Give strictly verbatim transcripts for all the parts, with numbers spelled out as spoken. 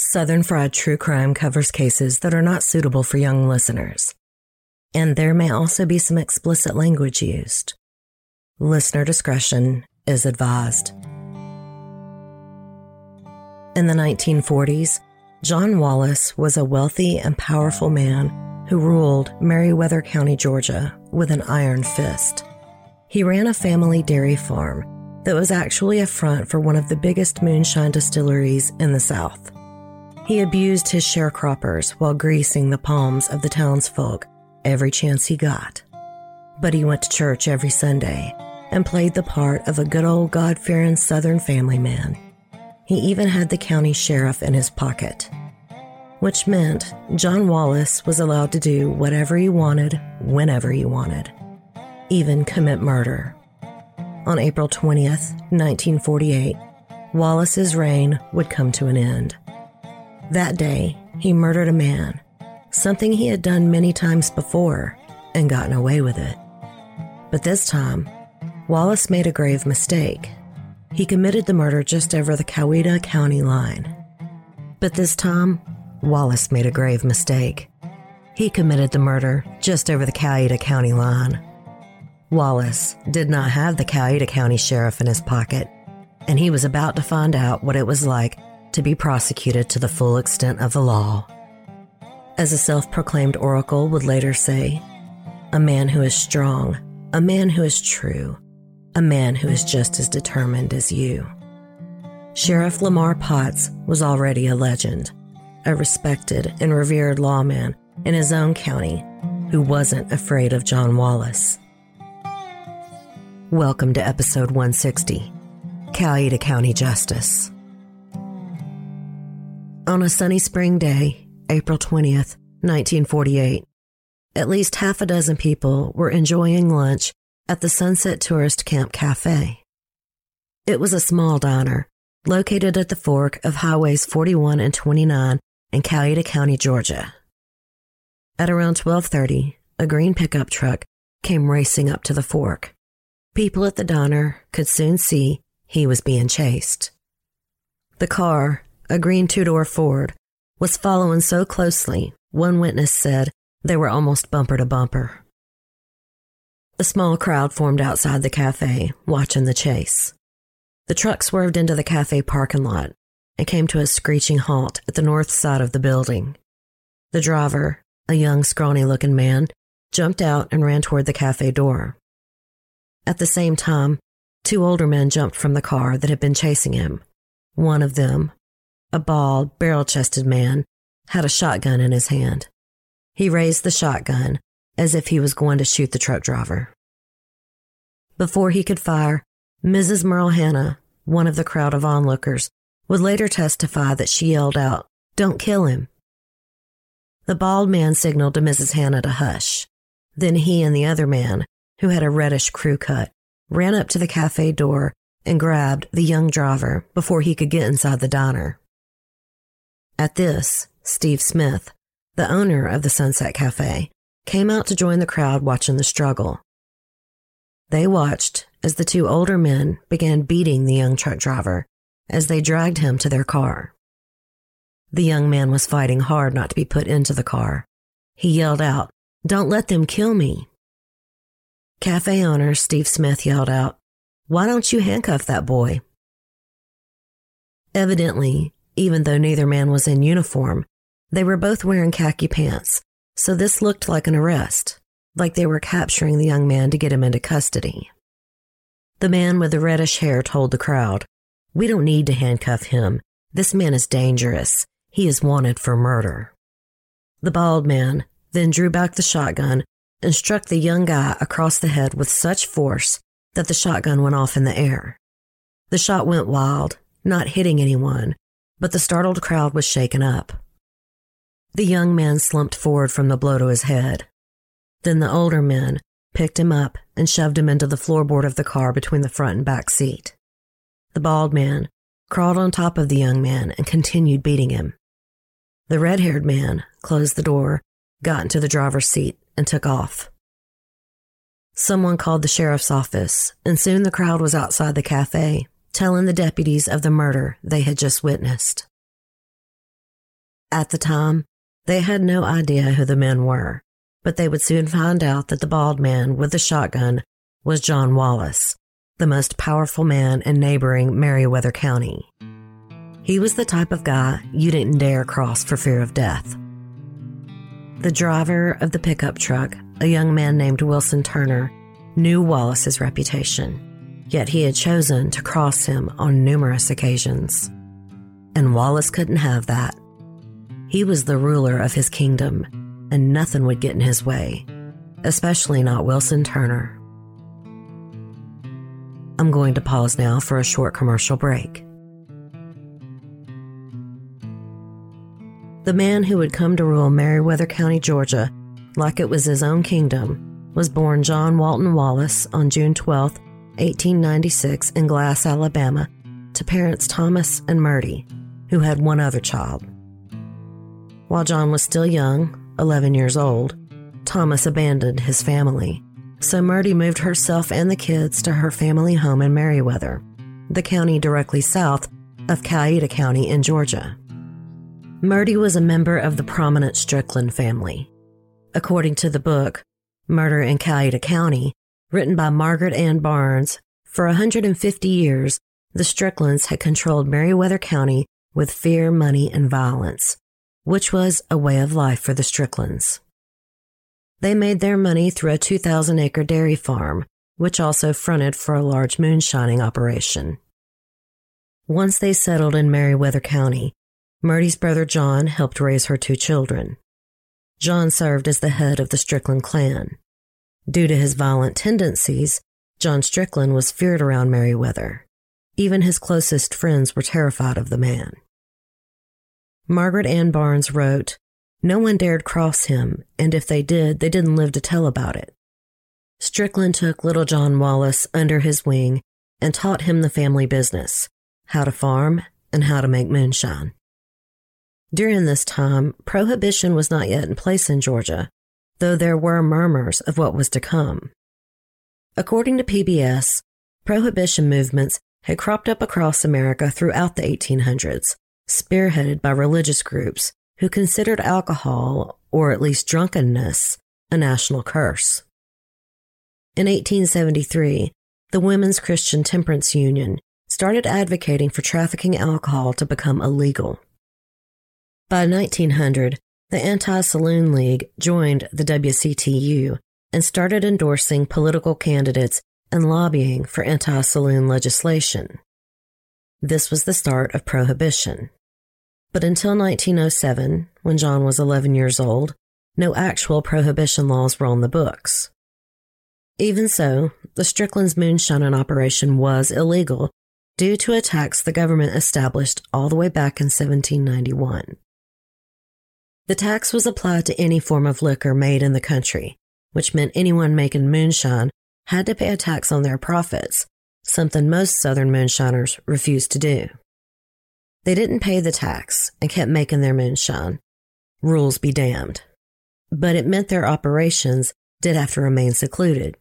Southern Fried True Crime covers cases that are not suitable for young listeners, and there may also be some explicit language used. Listener discretion is advised. In the nineteen forties, John Wallace was a wealthy and powerful man who ruled Meriwether County, Georgia, with an iron fist. He ran a family dairy farm that was actually a front for one of the biggest moonshine distilleries in the South. He abused his sharecroppers while greasing the palms of the townsfolk every chance he got. But he went to church every Sunday and played the part of a good old God-fearing Southern family man. He even had the county sheriff in his pocket, which meant John Wallace was allowed to do whatever he wanted, whenever he wanted, even commit murder. On April twentieth, nineteen forty-eight, Wallace's reign would come to an end. That day, he murdered a man, something he had done many times before and gotten away with it. But this time, Wallace made a grave mistake. He committed the murder just over the Coweta County line. But this time, Wallace made a grave mistake. He committed the murder just over the Coweta County line. Wallace did not have the Coweta County sheriff in his pocket, and he was about to find out what it was like to be prosecuted to the full extent of the law. As a self-proclaimed oracle would later say, a man who is strong, a man who is true, a man who is just as determined as you. Sheriff Lamar Potts was already a legend, a respected and revered lawman in his own county who wasn't afraid of John Wallace. Welcome to episode one sixty, Coweta County Justice. On a sunny spring day, April twentieth, nineteen forty-eight, at least half a dozen people were enjoying lunch at the Sunset Tourist Camp Cafe. It was a small diner located at the fork of Highways forty-one and twenty-nine in Coweta County, Georgia. At around twelve thirty, a green pickup truck came racing up to the fork. People at the diner could soon see he was being chased. The car, a green two-door Ford, was following so closely, one witness said they were almost bumper to bumper. A small crowd formed outside the cafe, watching the chase. The truck swerved into the cafe parking lot and came to a screeching halt at the north side of the building. The driver, a young, scrawny-looking man, jumped out and ran toward the cafe door. At the same time, two older men jumped from the car that had been chasing him. One of them, a bald, barrel-chested man, had a shotgun in his hand. He raised the shotgun as if he was going to shoot the truck driver. Before he could fire, Missus Merle Hanna, one of the crowd of onlookers, would later testify that she yelled out, "Don't kill him." The bald man signaled to Missus Hanna to hush. Then he and the other man, who had a reddish crew cut, ran up to the cafe door and grabbed the young driver before he could get inside the diner. At this, Steve Smith, the owner of the Sunset Cafe, came out to join the crowd watching the struggle. They watched as the two older men began beating the young truck driver as they dragged him to their car. The young man was fighting hard not to be put into the car. He yelled out, "Don't let them kill me." Cafe owner Steve Smith yelled out, "Why don't you handcuff that boy?" Evidently, even though neither man was in uniform, they were both wearing khaki pants, so this looked like an arrest, like they were capturing the young man to get him into custody. The man with the reddish hair told the crowd, "We don't need to handcuff him. This man is dangerous. He is wanted for murder." The bald man then drew back the shotgun and struck the young guy across the head with such force that the shotgun went off in the air. The shot went wild, not hitting anyone, but the startled crowd was shaken up. The young man slumped forward from the blow to his head. Then the older men picked him up and shoved him into the floorboard of the car between the front and back seat. The bald man crawled on top of the young man and continued beating him. The red-haired man closed the door, got into the driver's seat, and took off. Someone called the sheriff's office, and soon the crowd was outside the cafe, telling the deputies of the murder they had just witnessed. At the time, they had no idea who the men were, but they would soon find out that the bald man with the shotgun was John Wallace, the most powerful man in neighboring Meriwether County. He was the type of guy you didn't dare cross for fear of death. The driver of the pickup truck, a young man named Wilson Turner, knew Wallace's reputation, yet he had chosen to cross him on numerous occasions. And Wallace couldn't have that. He was the ruler of his kingdom, and nothing would get in his way, especially not Wilson Turner. I'm going to pause now for a short commercial break. The man who would come to rule Meriwether County, Georgia, like it was his own kingdom, was born John Walton Wallace on June twelfth, eighteen ninety-six in Glass, Alabama, to parents Thomas and Murdy, who had one other child. While John was still young, eleven years old, Thomas abandoned his family, so Murdy moved herself and the kids to her family home in Meriwether, the county directly south of Cayuga County in Georgia. Murdy was a member of the prominent Strickland family. According to the book, Murder in Cayuga County, written by Margaret Ann Barnes, for one hundred fifty years, the Stricklands had controlled Meriwether County with fear, money, and violence, which was a way of life for the Stricklands. They made their money through a two thousand acre dairy farm, which also fronted for a large moonshining operation. Once they settled in Meriwether County, Murdy's brother John helped raise her two children. John served as the head of the Strickland clan. Due to his violent tendencies, John Strickland was feared around Meriwether. Even his closest friends were terrified of the man. Margaret Ann Barnes wrote, "No one dared cross him, and if they did, they didn't live to tell about it." Strickland took little John Wallace under his wing and taught him the family business, how to farm and how to make moonshine. During this time, prohibition was not yet in place in Georgia, though there were murmurs of what was to come. According to P B S, prohibition movements had cropped up across America throughout the eighteen hundreds, spearheaded by religious groups who considered alcohol, or at least drunkenness, a national curse. In eighteen seventy-three, the Women's Christian Temperance Union started advocating for trafficking alcohol to become illegal. By nineteen hundred, the Anti-Saloon League joined the W C T U and started endorsing political candidates and lobbying for anti-saloon legislation. This was the start of prohibition. But until nineteen oh seven, when John was eleven years old, no actual prohibition laws were on the books. Even so, the Strickland's moonshining operation was illegal due to a tax the government established all the way back in seventeen ninety-one. The tax was applied to any form of liquor made in the country, which meant anyone making moonshine had to pay a tax on their profits, something most Southern moonshiners refused to do. They didn't pay the tax and kept making their moonshine. Rules be damned. But it meant their operations did have to remain secluded.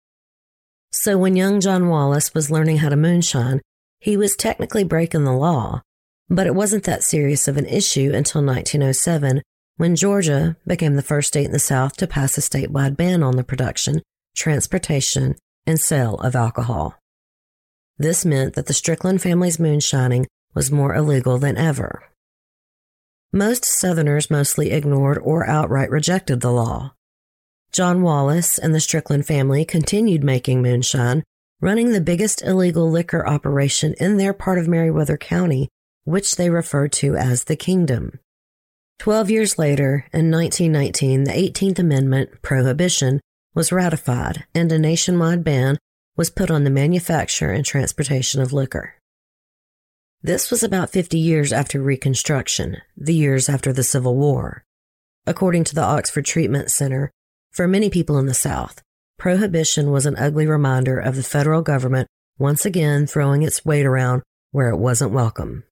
So when young John Wallace was learning how to moonshine, he was technically breaking the law, but it wasn't that serious of an issue until nineteen oh seven, when Georgia became the first state in the South to pass a statewide ban on the production, transportation, and sale of alcohol. This meant that the Strickland family's moonshining was more illegal than ever. Most Southerners mostly ignored or outright rejected the law. John Wallace and the Strickland family continued making moonshine, running the biggest illegal liquor operation in their part of Meriwether County, which they referred to as the Kingdom. Twelve years later, in nineteen nineteen, the eighteenth Amendment, Prohibition, was ratified and a nationwide ban was put on the manufacture and transportation of liquor. This was about fifty years after Reconstruction, the years after the Civil War. According to the Oxford Treatment Center, for many people in the South, Prohibition was an ugly reminder of the federal government once again throwing its weight around where it wasn't welcome.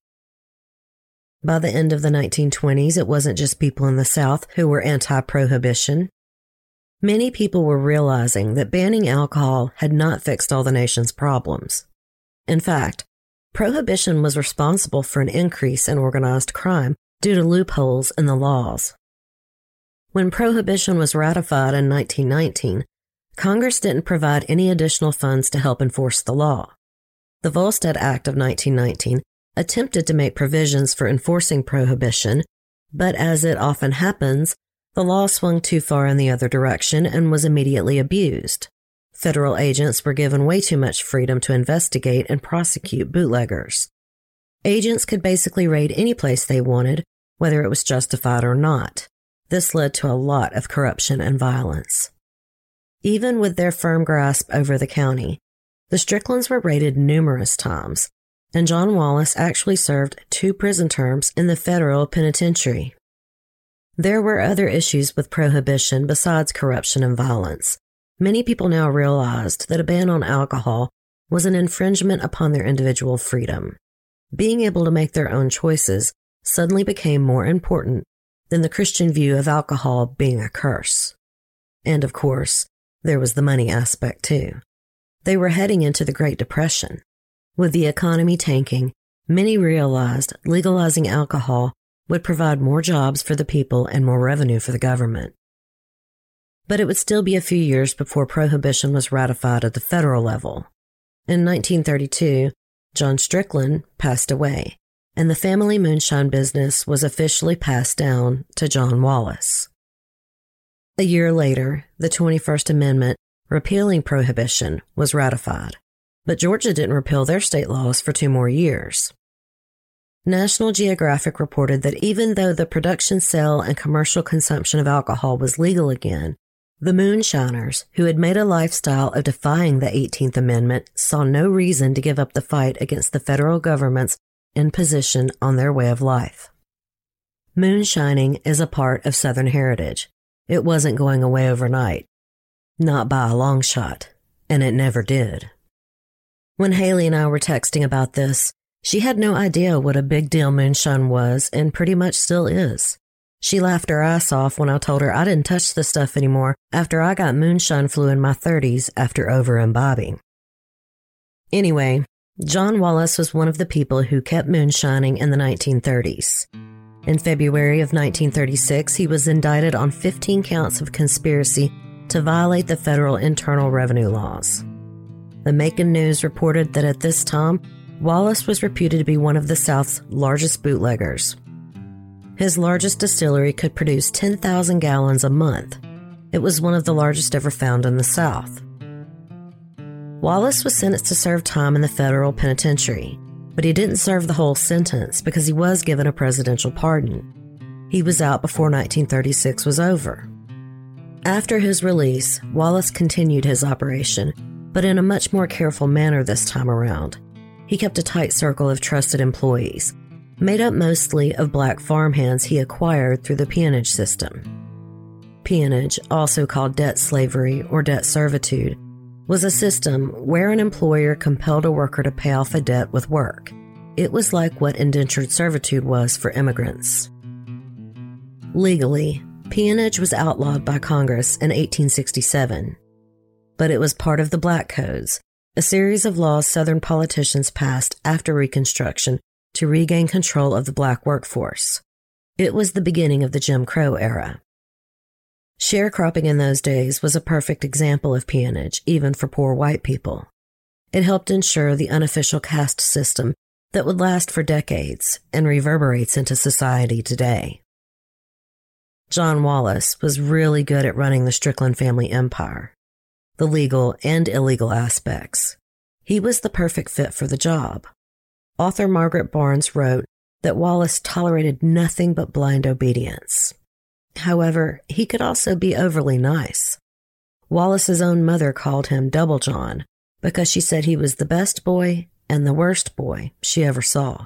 By the end of the nineteen twenties, it wasn't just people in the South who were anti-prohibition. Many people were realizing that banning alcohol had not fixed all the nation's problems. In fact, prohibition was responsible for an increase in organized crime due to loopholes in the laws. When Prohibition was ratified in nineteen nineteen, Congress didn't provide any additional funds to help enforce the law. The Volstead Act of nineteen nineteen attempted to make provisions for enforcing Prohibition, but as it often happens, the law swung too far in the other direction and was immediately abused. Federal agents were given way too much freedom to investigate and prosecute bootleggers. Agents could basically raid any place they wanted, whether it was justified or not. This led to a lot of corruption and violence. Even with their firm grasp over the county, the Stricklands were raided numerous times, and John Wallace actually served two prison terms in the federal penitentiary. There were other issues with Prohibition besides corruption and violence. Many people now realized that a ban on alcohol was an infringement upon their individual freedom. Being able to make their own choices suddenly became more important than the Christian view of alcohol being a curse. And of course, there was the money aspect too. They were heading into the Great Depression. With the economy tanking, many realized legalizing alcohol would provide more jobs for the people and more revenue for the government. But it would still be a few years before Prohibition was ratified at the federal level. In nineteen thirty-two, John Strickland passed away, and the family moonshine business was officially passed down to John Wallace. A year later, the twenty-first Amendment repealing Prohibition was ratified, but Georgia didn't repeal their state laws for two more years. National Geographic reported that even though the production, sale, and commercial consumption of alcohol was legal again, the moonshiners, who had made a lifestyle of defying the eighteenth Amendment, saw no reason to give up the fight against the federal government's imposition on their way of life. Moonshining is a part of Southern heritage. It wasn't going away overnight. Not by a long shot, and it never did. When Haley and I were texting about this, she had no idea what a big deal moonshine was and pretty much still is. She laughed her ass off when I told her I didn't touch the stuff anymore after I got moonshine flu in my thirties after over-imbibing. Anyway, John Wallace was one of the people who kept moonshining in the nineteen thirties. In February of nineteen thirty-six, he was indicted on fifteen counts of conspiracy to violate the federal Internal Revenue laws. The Macon News reported that at this time, Wallace was reputed to be one of the South's largest bootleggers. His largest distillery could produce ten thousand gallons a month. It was one of the largest ever found in the South. Wallace was sentenced to serve time in the federal penitentiary, but he didn't serve the whole sentence because he was given a presidential pardon. He was out before nineteen thirty-six was over. After his release, Wallace continued his operation, but in a much more careful manner this time around. He kept a tight circle of trusted employees, made up mostly of black farmhands he acquired through the peonage system. Peonage, also called debt slavery or debt servitude, was a system where an employer compelled a worker to pay off a debt with work. It was like what indentured servitude was for immigrants. Legally, peonage was outlawed by Congress in eighteen sixty-seven, but it was part of the Black Codes, a series of laws Southern politicians passed after Reconstruction to regain control of the black workforce. It was the beginning of the Jim Crow era. Sharecropping in those days was a perfect example of peonage, even for poor white people. It helped ensure the unofficial caste system that would last for decades and reverberates into society today. John Wallace was really good at running the Strickland family empire, the legal and illegal aspects. He was the perfect fit for the job. Author Margaret Barnes wrote that Wallace tolerated nothing but blind obedience. However, he could also be overly nice. Wallace's own mother called him Double John because she said he was the best boy and the worst boy she ever saw.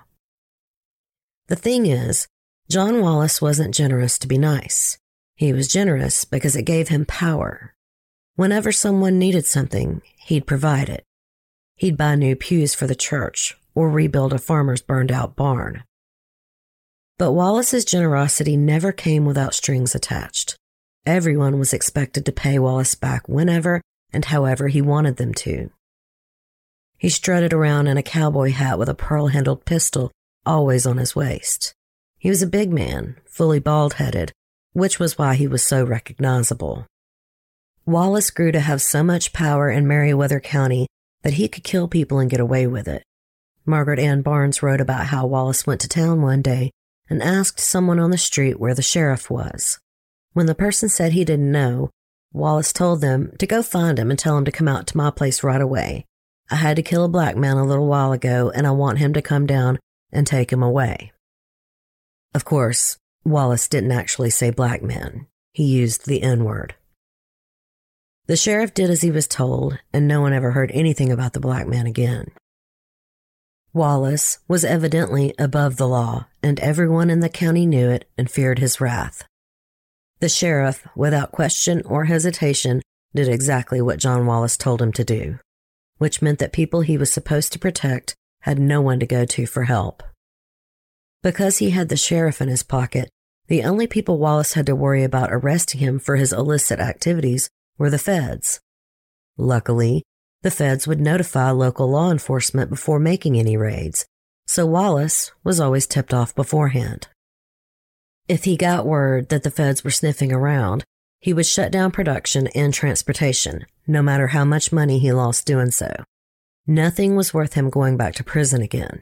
The thing is, John Wallace wasn't generous to be nice. He was generous because it gave him power. Whenever someone needed something, he'd provide it. He'd buy new pews for the church or rebuild a farmer's burned-out barn. But Wallace's generosity never came without strings attached. Everyone was expected to pay Wallace back whenever and however he wanted them to. He strutted around in a cowboy hat with a pearl-handled pistol always on his waist. He was a big man, fully bald-headed, which was why he was so recognizable. Wallace grew to have so much power in Meriwether County that he could kill people and get away with it. Margaret Ann Barnes wrote about how Wallace went to town one day and asked someone on the street where the sheriff was. When the person said he didn't know, Wallace told them to go find him and tell him to come out to my place right away. I had to kill a black man a little while ago, and I want him to come down and take him away. Of course, Wallace didn't actually say black man. He used the N-word. The sheriff did as he was told, and no one ever heard anything about the black man again. Wallace was evidently above the law, and everyone in the county knew it and feared his wrath. The sheriff, without question or hesitation, did exactly what John Wallace told him to do, which meant that people he was supposed to protect had no one to go to for help. Because he had the sheriff in his pocket, the only people Wallace had to worry about arresting him for his illicit activities were the feds. Luckily, the feds would notify local law enforcement before making any raids, so Wallace was always tipped off beforehand. If he got word that the feds were sniffing around, he would shut down production and transportation, no matter how much money he lost doing so. Nothing was worth him going back to prison again.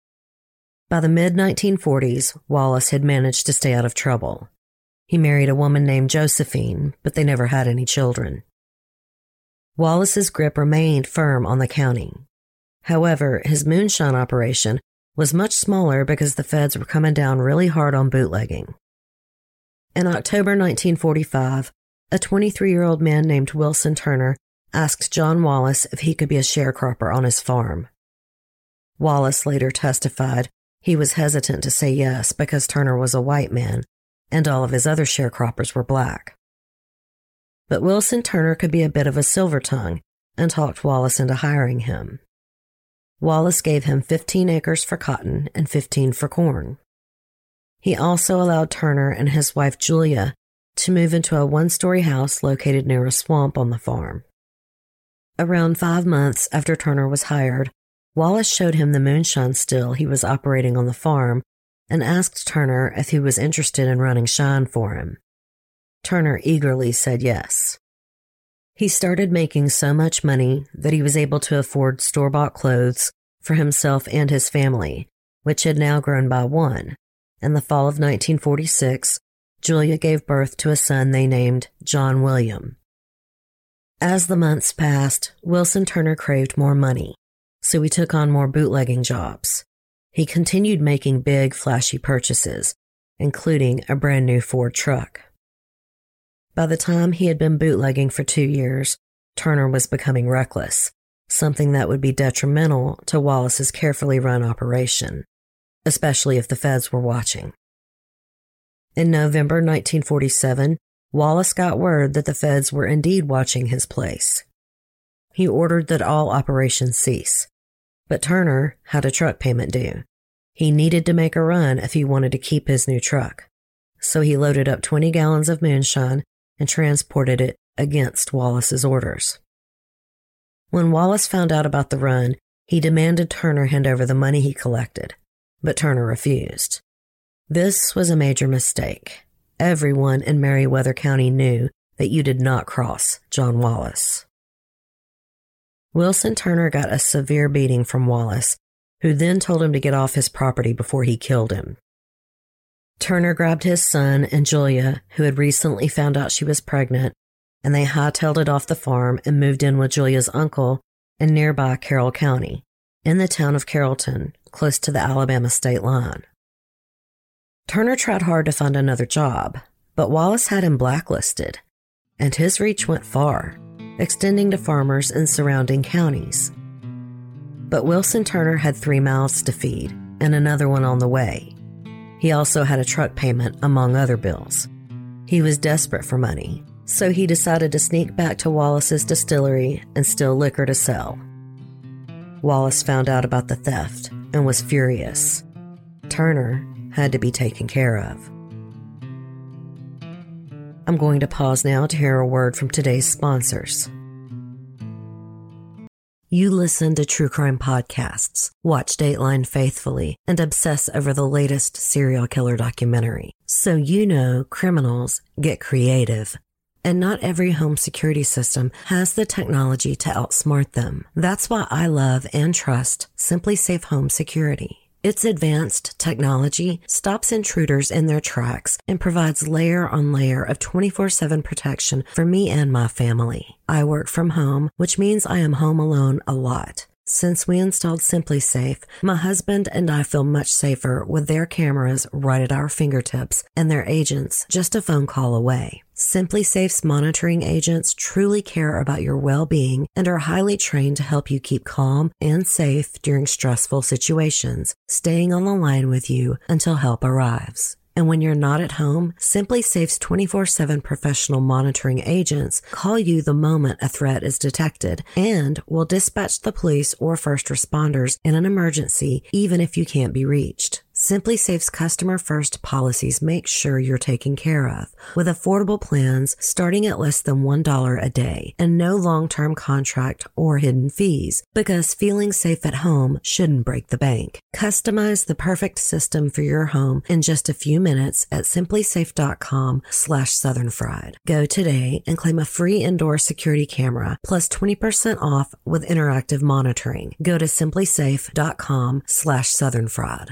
By the mid nineteen forties, Wallace had managed to stay out of trouble. He married a woman named Josephine, but they never had any children. Wallace's grip remained firm on the county. However, his moonshine operation was much smaller because the feds were coming down really hard on bootlegging. In October nineteen forty-five, a twenty-three-year-old man named Wilson Turner asked John Wallace if he could be a sharecropper on his farm. Wallace later testified he was hesitant to say yes because Turner was a white man and all of his other sharecroppers were black. But Wilson Turner could be a bit of a silver tongue and talked Wallace into hiring him. Wallace gave him fifteen acres for cotton and fifteen for corn. He also allowed Turner and his wife Julia to move into a one-story house located near a swamp on the farm. Around five months after Turner was hired, Wallace showed him the moonshine still he was operating on the farm and asked Turner if he was interested in running shine for him. Turner eagerly said yes. He started making so much money that he was able to afford store-bought clothes for himself and his family, which had now grown by one. In the fall of nineteen forty-six, Julia gave birth to a son they named John William. As the months passed, Wilson Turner craved more money, so he took on more bootlegging jobs. He continued making big, flashy purchases, including a brand new Ford truck. By the time he had been bootlegging for two years, Turner was becoming reckless, something that would be detrimental to Wallace's carefully run operation, especially if the feds were watching. In November nineteen forty-seven, Wallace got word that the feds were indeed watching his place. He ordered that all operations cease, but Turner had a truck payment due. He needed to make a run if he wanted to keep his new truck, so he loaded up twenty gallons of moonshine and transported it against Wallace's orders. When Wallace found out about the run, he demanded Turner hand over the money he collected, but Turner refused. This was a major mistake. Everyone in Meriwether County knew that you did not cross John Wallace. Wilson Turner got a severe beating from Wallace, who then told him to get off his property before he killed him. Turner grabbed his son and Julia, who had recently found out she was pregnant, and they hightailed it off the farm and moved in with Julia's uncle in nearby Carroll County, in the town of Carrollton, close to the Alabama state line. Turner tried hard to find another job, but Wallace had him blacklisted, and his reach went far, extending to farmers in surrounding counties. But Wilson Turner had three mouths to feed, and another one on the way. He also had a truck payment, among other bills. He was desperate for money, so he decided to sneak back to Wallace's distillery and steal liquor to sell. Wallace found out about the theft and was furious. Turner had to be taken care of. I'm going to pause now to hear a word from today's sponsors. You listen to true crime podcasts, watch Dateline faithfully, and obsess over the latest serial killer documentary. So you know criminals get creative. And not every home security system has the technology to outsmart them. That's why I love and trust SimpliSafe Home Security. Its advanced technology stops intruders in their tracks and provides layer on layer of twenty-four seven protection for me and my family. I work from home, which means I am home alone a lot. Since we installed SimpliSafe, my husband and I feel much safer with their cameras right at our fingertips and their agents just a phone call away. SimpliSafe's monitoring agents truly care about your well-being and are highly trained to help you keep calm and safe during stressful situations, staying on the line with you until help arrives. And when you're not at home, SimpliSafe's twenty-four seven professional monitoring agents call you the moment a threat is detected and will dispatch the police or first responders in an emergency even if you can't be reached. SimpliSafe's customer-first policies make sure you're taken care of, with affordable plans starting at less than one dollar a day and no long-term contract or hidden fees, because feeling safe at home shouldn't break the bank. Customize the perfect system for your home in just a few minutes at simplysafe.com slash southernfried. Go today and claim a free indoor security camera plus twenty percent off with interactive monitoring. Go to simplysafe.com slash southernfried.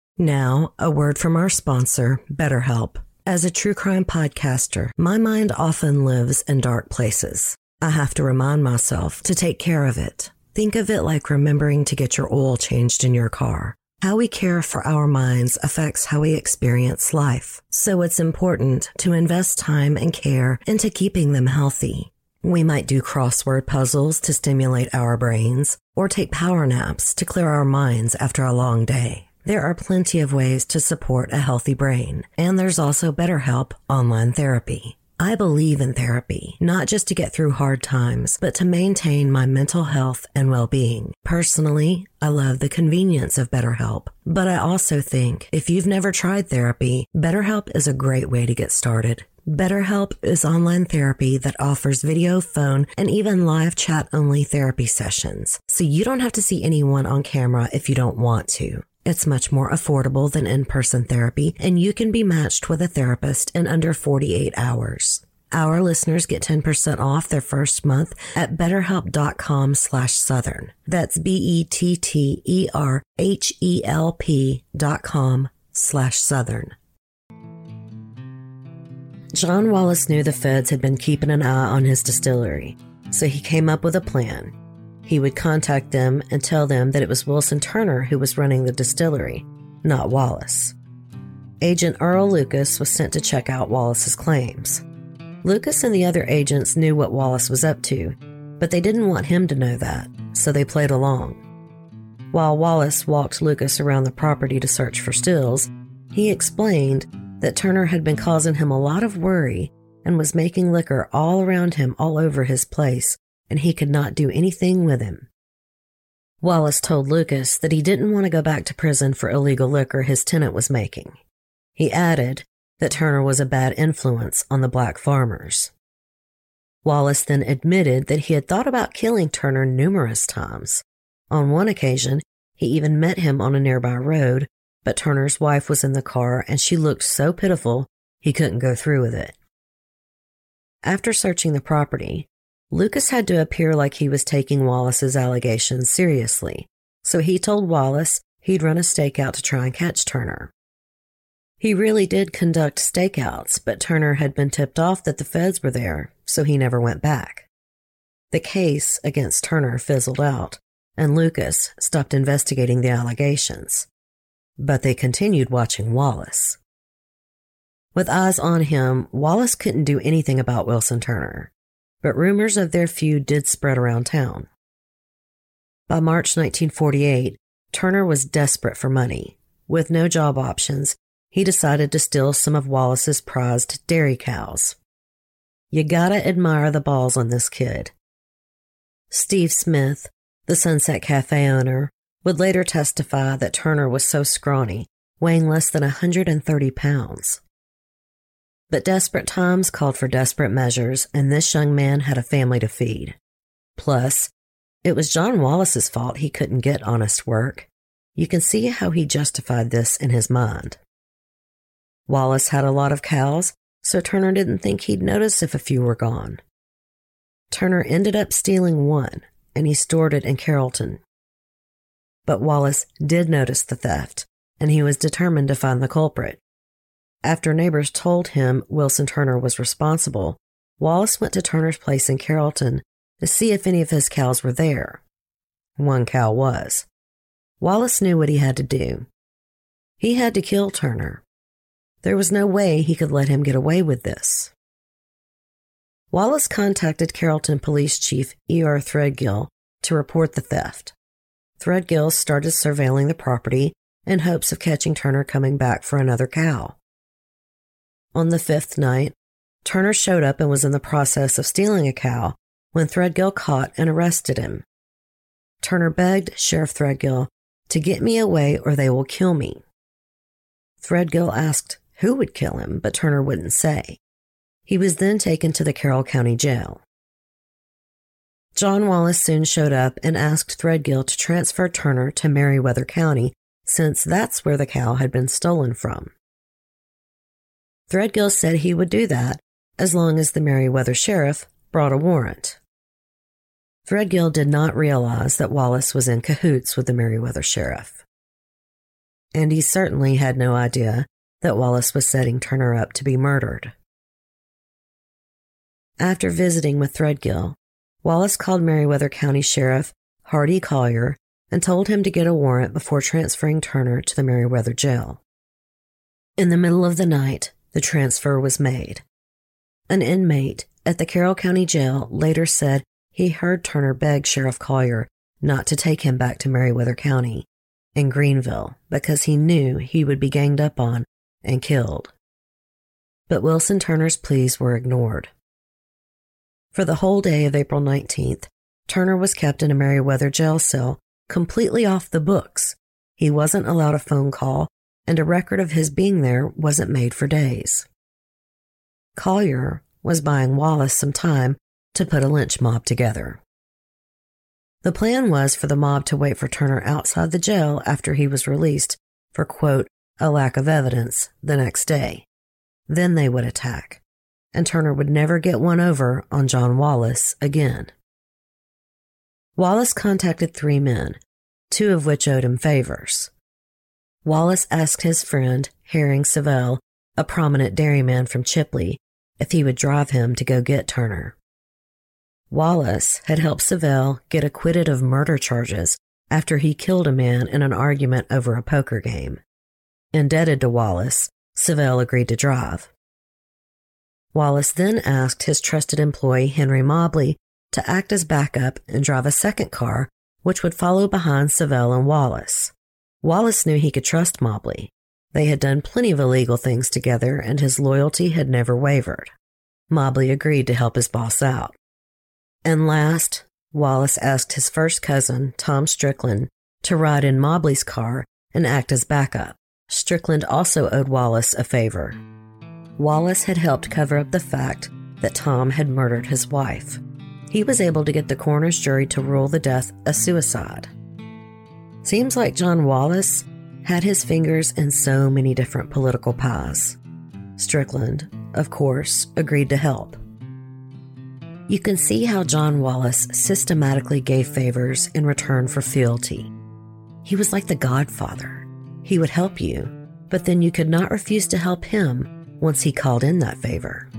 Now, a word from our sponsor, BetterHelp. As a true crime podcaster, my mind often lives in dark places. I have to remind myself to take care of it. Think of it like remembering to get your oil changed in your car. How we care for our minds affects how we experience life. So it's important to invest time and care into keeping them healthy. We might do crossword puzzles to stimulate our brains, or take power naps to clear our minds after a long day. There are plenty of ways to support a healthy brain, and there's also BetterHelp online therapy. I believe in therapy, not just to get through hard times, but to maintain my mental health and well-being. Personally, I love the convenience of BetterHelp, but I also think if you've never tried therapy, BetterHelp is a great way to get started. BetterHelp is online therapy that offers video, phone, and even live chat-only therapy sessions, so you don't have to see anyone on camera if you don't want to. It's much more affordable than in-person therapy, and you can be matched with a therapist in under forty-eight hours. Our listeners get ten percent off their first month at betterhelp.com slash southern. That's B-E-T-T-E-R-H-E-L-P dot com slash southern. John Wallace knew the feds had been keeping an eye on his distillery, so he came up with a plan. He would contact them and tell them that it was Wilson Turner who was running the distillery, not Wallace. Agent Earl Lucas was sent to check out Wallace's claims. Lucas and the other agents knew what Wallace was up to, but they didn't want him to know that, so they played along. While Wallace walked Lucas around the property to search for stills, he explained that Turner had been causing him a lot of worry and was making liquor all around him all over his place, and he could not do anything with him. Wallace told Lucas that he didn't want to go back to prison for illegal liquor his tenant was making. He added that Turner was a bad influence on the black farmers. Wallace then admitted that he had thought about killing Turner numerous times. On one occasion, he even met him on a nearby road, but Turner's wife was in the car and she looked so pitiful he couldn't go through with it. After searching the property, Lucas had to appear like he was taking Wallace's allegations seriously, so he told Wallace he'd run a stakeout to try and catch Turner. He really did conduct stakeouts, but Turner had been tipped off that the feds were there, so he never went back. The case against Turner fizzled out, and Lucas stopped investigating the allegations. But they continued watching Wallace. With eyes on him, Wallace couldn't do anything about Wilson Turner, but rumors of their feud did spread around town. By March nineteen forty-eight, Turner was desperate for money. With no job options, he decided to steal some of Wallace's prized dairy cows. You gotta admire the balls on this kid. Steve Smith, the Sunset Cafe owner, would later testify that Turner was so scrawny, weighing less than one hundred thirty pounds. But desperate times called for desperate measures, and this young man had a family to feed. Plus, It was John Wallace's fault he couldn't get honest work. You can see how he justified this in his mind. Wallace had a lot of cows, so Turner didn't think he'd notice if a few were gone. Turner ended up stealing one, and he stored it in Carrollton. But Wallace did notice the theft, and he was determined to find the culprit. After neighbors told him Wilson Turner was responsible, Wallace went to Turner's place in Carrollton to see if any of his cows were there. One cow was. Wallace knew what he had to do. He had to kill Turner. There was no way he could let him get away with this. Wallace contacted Carrollton Police Chief E R Threadgill to report the theft. Threadgill started surveilling the property in hopes of catching Turner coming back for another cow. On the fifth night, Turner showed up and was in the process of stealing a cow when Threadgill caught and arrested him. Turner begged Sheriff Threadgill to get me away or they will kill me. Threadgill asked who would kill him, but Turner wouldn't say. He was then taken to the Carroll County Jail. John Wallace soon showed up and asked Threadgill to transfer Turner to Meriwether County, since that's where the cow had been stolen from. Threadgill said he would do that as long as the Meriwether sheriff brought a warrant. Threadgill did not realize that Wallace was in cahoots with the Meriwether sheriff. And he certainly had no idea that Wallace was setting Turner up to be murdered. After visiting with Threadgill, Wallace called Meriwether County Sheriff Hardy Collier and told him to get a warrant before transferring Turner to the Meriwether jail. In the middle of the night, the transfer was made. An inmate at the Carroll County Jail later said he heard Turner beg Sheriff Collier not to take him back to Meriwether County in Greenville because he knew he would be ganged up on and killed. But Wilson Turner's pleas were ignored. For the whole day of April nineteenth, Turner was kept in a Meriwether jail cell completely off the books. He wasn't allowed a phone call, and a record of his being there wasn't made for days. Collier was buying Wallace some time to put a lynch mob together. The plan was for the mob to wait for Turner outside the jail after he was released for, quote, a lack of evidence the next day. Then they would attack, and Turner would never get one over on John Wallace again. Wallace contacted three men, two of which owed him favors. Wallace asked his friend, Herring Savell, a prominent dairyman from Chipley, if he would drive him to go get Turner. Wallace had helped Savell get acquitted of murder charges after he killed a man in an argument over a poker game. Indebted to Wallace, Savell agreed to drive. Wallace then asked his trusted employee Henry Mobley to act as backup and drive a second car, which would follow behind Savell and Wallace. Wallace knew he could trust Mobley. They had done plenty of illegal things together, and his loyalty had never wavered. Mobley agreed to help his boss out. And last, Wallace asked his first cousin, Tom Strickland, to ride in Mobley's car and act as backup. Strickland also owed Wallace a favor. Wallace had helped cover up the fact that Tom had murdered his wife. He was able to get the coroner's jury to rule the death a suicide. Seems like John Wallace had his fingers in so many different political pies. Strickland, of course, agreed to help. You can see how John Wallace systematically gave favors in return for fealty. He was like the Godfather. He would help you, but then you could not refuse to help him once he called in that favor.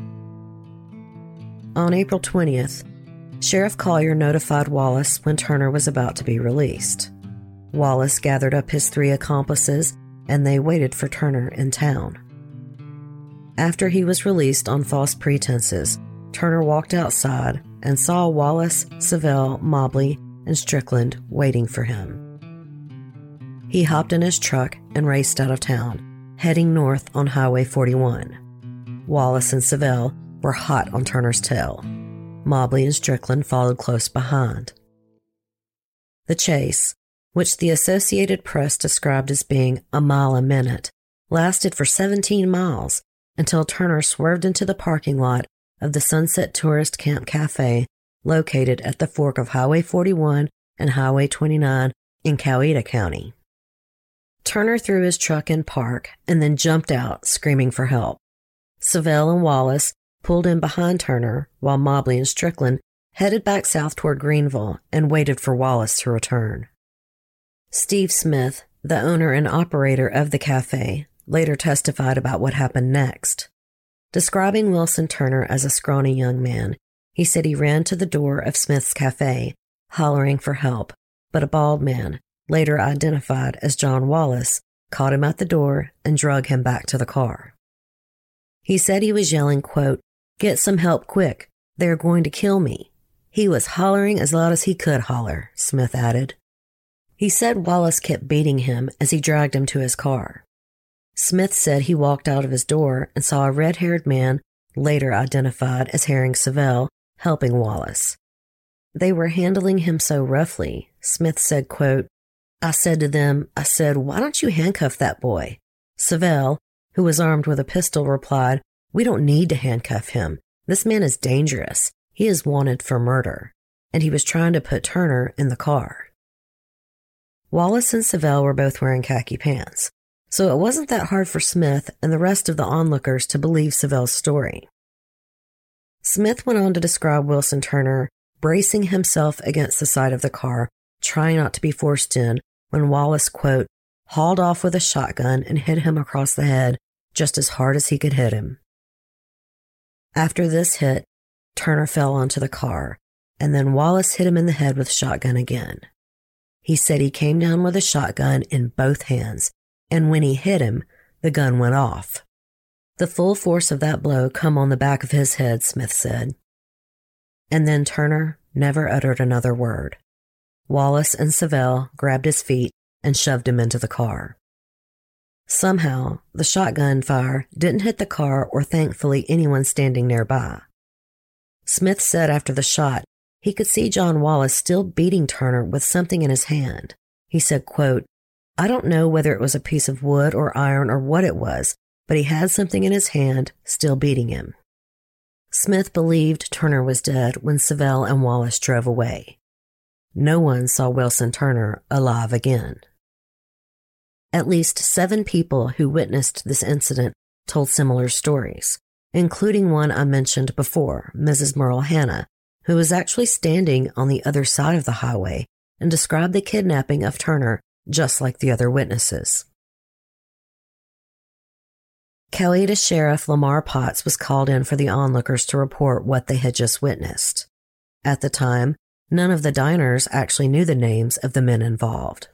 On April twentieth, Sheriff Collier notified Wallace when Turner was about to be released. Wallace gathered up his three accomplices, and they waited for Turner in town. After he was released on false pretenses, Turner walked outside and saw Wallace, Savell, Mobley, and Strickland waiting for him. He hopped in his truck and raced out of town, heading north on Highway forty-one. Wallace and Savell were hot on Turner's tail. Mobley and Strickland followed close behind. The chase, which the Associated Press described as being a mile a minute, lasted for seventeen miles until Turner swerved into the parking lot of the Sunset Tourist Camp Cafe located at the fork of Highway forty-one and Highway twenty-nine in Coweta County. Turner threw his truck in park and then jumped out, screaming for help. Savelle and Wallace pulled in behind Turner while Mobley and Strickland headed back south toward Greenville and waited for Wallace to return. Steve Smith, the owner and operator of the cafe, later testified about what happened next. Describing Wilson Turner as a scrawny young man, he said he ran to the door of Smith's cafe, hollering for help, but a bald man, later identified as John Wallace, caught him at the door and drug him back to the car. He said he was yelling, quote, "Get some help quick. They're going to kill me." He was hollering as loud as he could holler, Smith added. He said Wallace kept beating him as he dragged him to his car. Smith said he walked out of his door and saw a red-haired man, later identified as Herring Savelle, helping Wallace. They were handling him so roughly, Smith said, quote, "I said to them, I said, why don't you handcuff that boy?" Savelle, who was armed with a pistol, replied, "We don't need to handcuff him. This man is dangerous. He is wanted for murder." And he was trying to put Turner in the car. Wallace and Savelle were both wearing khaki pants, so it wasn't that hard for Smith and the rest of the onlookers to believe Savelle's story. Smith went on to describe Wilson Turner bracing himself against the side of the car, trying not to be forced in, when Wallace, quote, hauled off with a shotgun and hit him across the head just as hard as he could hit him. After this hit, Turner fell onto the car, and then Wallace hit him in the head with a shotgun again. He said he came down with a shotgun in both hands, and when he hit him, the gun went off. The full force of that blow come on the back of his head, Smith said. And then Turner never uttered another word. Wallace and Savelle grabbed his feet and shoved him into the car. Somehow, the shotgun fire didn't hit the car or thankfully anyone standing nearby. Smith said after the shot, he could see John Wallace still beating Turner with something in his hand. He said, quote, "I don't know whether it was a piece of wood or iron or what it was, but he had something in his hand, still beating him." Smith believed Turner was dead when Savelle and Wallace drove away. No one saw Wilson Turner alive again. At least seven people who witnessed this incident told similar stories, including one I mentioned before, Missus Merle Hanna, who was actually standing on the other side of the highway and described the kidnapping of Turner just like the other witnesses. Coweta Sheriff Lamar Potts was called in for the onlookers to report what they had just witnessed. At the time, none of the diners actually knew the names of the men involved.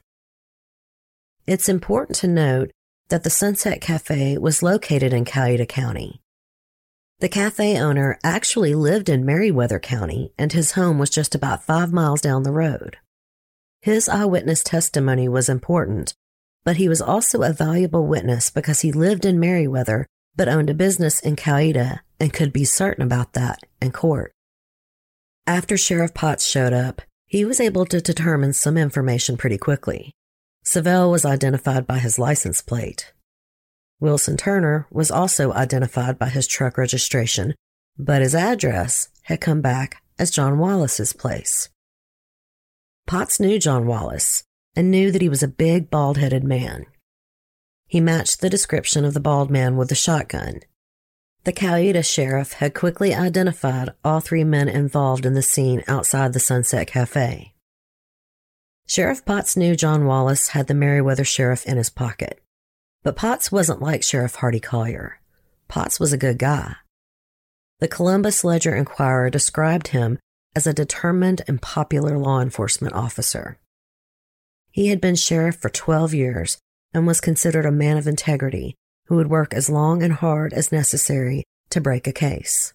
It's important to note that the Sunset Cafe was located in Coweta County. The cafe owner actually lived in Meriwether County, and his home was just about five miles down the road. His eyewitness testimony was important, but he was also a valuable witness because he lived in Meriwether but owned a business in Coweta and could be certain about that in court. After Sheriff Potts showed up, he was able to determine some information pretty quickly. Savelle was identified by his license plate. Wilson Turner was also identified by his truck registration, but his address had come back as John Wallace's place. Potts knew John Wallace and knew that he was a big, bald-headed man. He matched the description of the bald man with the shotgun. The Coweta sheriff had quickly identified all three men involved in the scene outside the Sunset Cafe. Sheriff Potts knew John Wallace had the Meriwether sheriff in his pocket. But Potts wasn't like Sheriff Hardy Collier. Potts was a good guy. The Columbus Ledger-Inquirer described him as a determined and popular law enforcement officer. He had been sheriff for twelve years and was considered a man of integrity who would work as long and hard as necessary to break a case.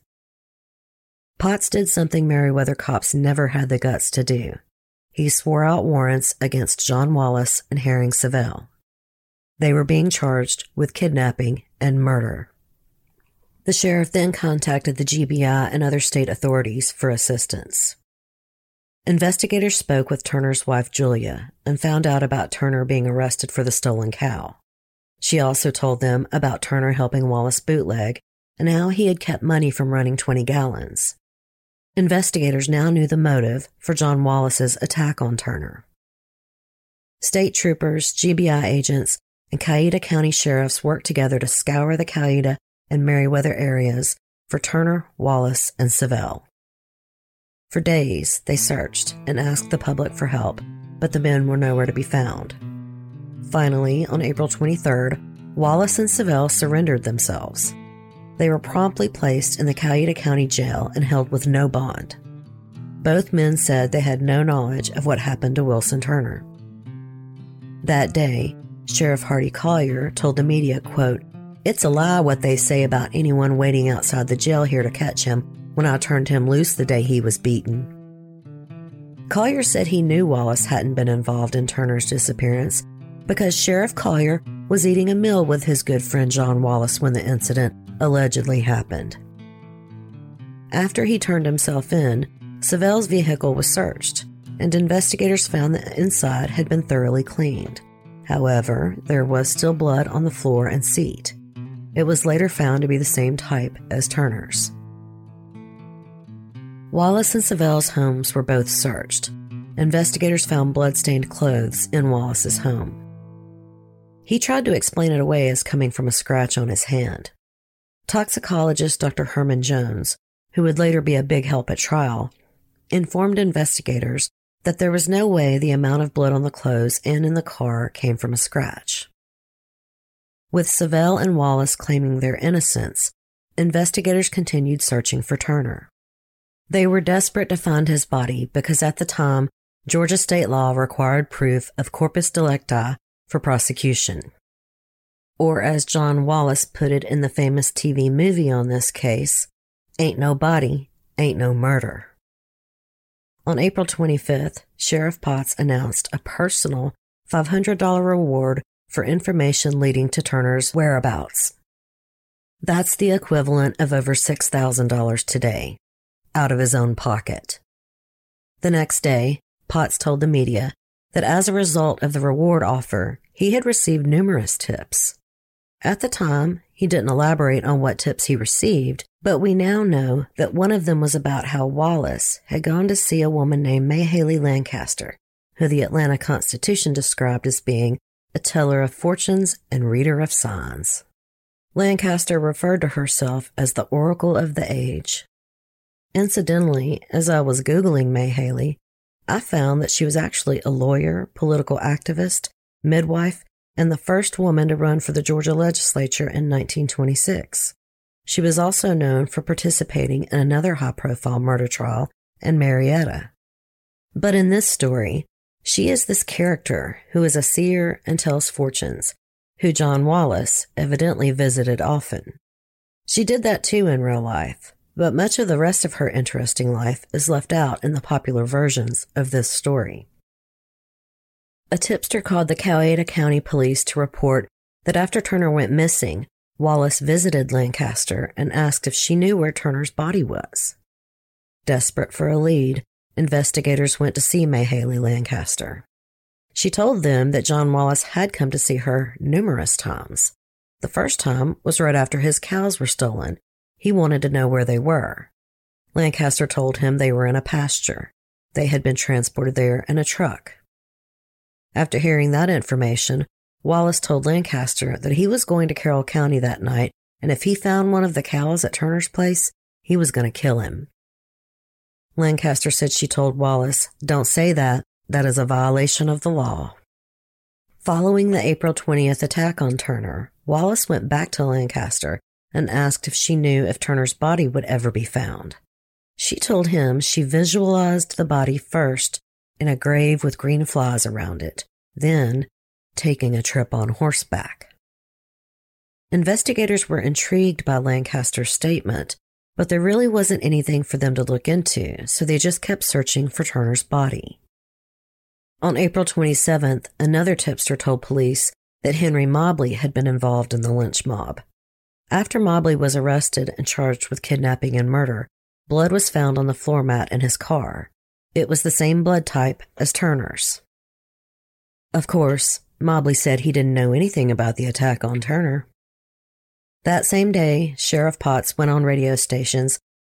Potts did something Meriwether cops never had the guts to do. He swore out warrants against John Wallace and Herring Savelle. They were being charged with kidnapping and murder. The sheriff then contacted the G B I and other state authorities for assistance. Investigators spoke with Turner's wife, Julia, and found out about Turner being arrested for the stolen cow. She also told them about Turner helping Wallace bootleg and how he had kept money from running twenty gallons. Investigators now knew the motive for John Wallace's attack on Turner. State troopers, G B I agents, and Cayuga County sheriffs worked together to scour the Cayuga and Meriwether areas for Turner, Wallace, and Savelle. For days, they searched and asked the public for help, but the men were nowhere to be found. Finally, on April twenty-third, Wallace and Savelle surrendered themselves. They were promptly placed in the Cayuga County Jail and held with no bond. Both men said they had no knowledge of what happened to Wilson Turner. That day, Sheriff Hardy Collier told the media, quote, "It's a lie what they say about anyone waiting outside the jail here to catch him when I turned him loose the day he was beaten." Collier said he knew Wallace hadn't been involved in Turner's disappearance because Sheriff Collier was eating a meal with his good friend John Wallace when the incident allegedly happened. After he turned himself in, Savelle's vehicle was searched, and investigators found the inside had been thoroughly cleaned. However, there was still blood on the floor and seat. It was later found to be the same type as Turner's. Wallace and Savelle's homes were both searched. Investigators found blood-stained clothes in Wallace's home. He tried to explain it away as coming from a scratch on his hand. Toxicologist Doctor Herman Jones, who would later be a big help at trial, informed investigators that there was no way the amount of blood on the clothes and in the car came from a scratch. With Savelle and Wallace claiming their innocence, investigators continued searching for Turner. They were desperate to find his body because at the time, Georgia state law required proof of corpus delicti for prosecution. Or as John Wallace put it in the famous T V movie on this case, "Ain't no body, ain't no murder." On April twenty-fifth, Sheriff Potts announced a personal five hundred dollars reward for information leading to Turner's whereabouts. That's the equivalent of over six thousand dollars today, out of his own pocket. The next day, Potts told the media that as a result of the reward offer, he had received numerous tips. At the time, he didn't elaborate on what tips he received, but we now know that one of them was about how Wallace had gone to see a woman named May Haley Lancaster, who the Atlanta Constitution described as being a teller of fortunes and reader of signs. Lancaster referred to herself as the Oracle of the Age. Incidentally, as I was Googling May Haley, I found that she was actually a lawyer, political activist, midwife, and the first woman to run for the Georgia legislature in nineteen twenty-six. She was also known for participating in another high-profile murder trial in Marietta. But in this story, she is this character who is a seer and tells fortunes, who John Wallace evidently visited often. She did that too in real life, but much of the rest of her interesting life is left out in the popular versions of this story. A tipster called the Cayuga County Police to report that after Turner went missing, Wallace visited Lancaster and asked if she knew where Turner's body was. Desperate for a lead, investigators went to see May Haley Lancaster. She told them that John Wallace had come to see her numerous times. The first time was right after his cows were stolen. He wanted to know where they were. Lancaster told him they were in a pasture. They had been transported there in a truck. After hearing that information, Wallace told Lancaster that he was going to Carroll County that night, and if he found one of the cows at Turner's place, he was going to kill him. Lancaster said she told Wallace, "Don't say that. That is a violation of the law." Following the April twentieth attack on Turner, Wallace went back to Lancaster and asked if she knew if Turner's body would ever be found. She told him she visualized the body first in a grave with green flies around it, then taking a trip on horseback. Investigators were intrigued by Lancaster's statement, but there really wasn't anything for them to look into, so they just kept searching for Turner's body. On April twenty-seventh, another tipster told police that Henry Mobley had been involved in the lynch mob. After Mobley was arrested and charged with kidnapping and murder, blood was found on the floor mat in his car. It was the same blood type as Turner's. Of course, Mobley said he didn't know anything about the attack on Turner. That same day, Sheriff Potts went on radio stations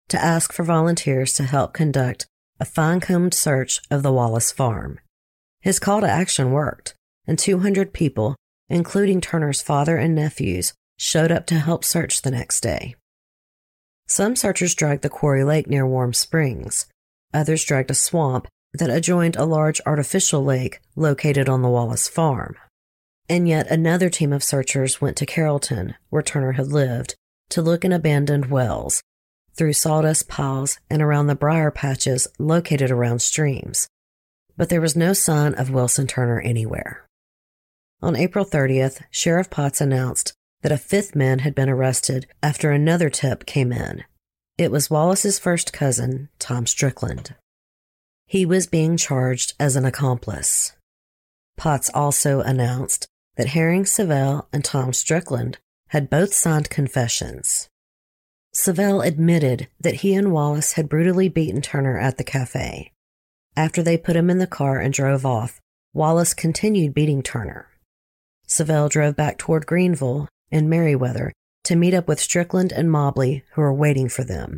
to ask for volunteers to help conduct a fine-combed search of the Wallace farm. His call to action worked, and two hundred people, including Turner's father and nephews, showed up to help search the next day. Some searchers dragged the quarry lake near Warm Springs. Others dragged a swamp that adjoined a large artificial lake located on the Wallace farm. And yet another team of searchers went to Carrollton, where Turner had lived, to look in abandoned wells, through sawdust piles and around the briar patches located around streams. But there was no sign of Wilson Turner anywhere. On April thirtieth, Sheriff Potts announced that a fifth man had been arrested after another tip came in. It was Wallace's first cousin, Tom Strickland. He was being charged as an accomplice. Potts also announced that Herring Savell and Tom Strickland had both signed confessions. Savell admitted that he and Wallace had brutally beaten Turner at the cafe. After they put him in the car and drove off, Wallace continued beating Turner. Savell drove back toward Greenville and Merriweather to meet up with Strickland and Mobley, who were waiting for them.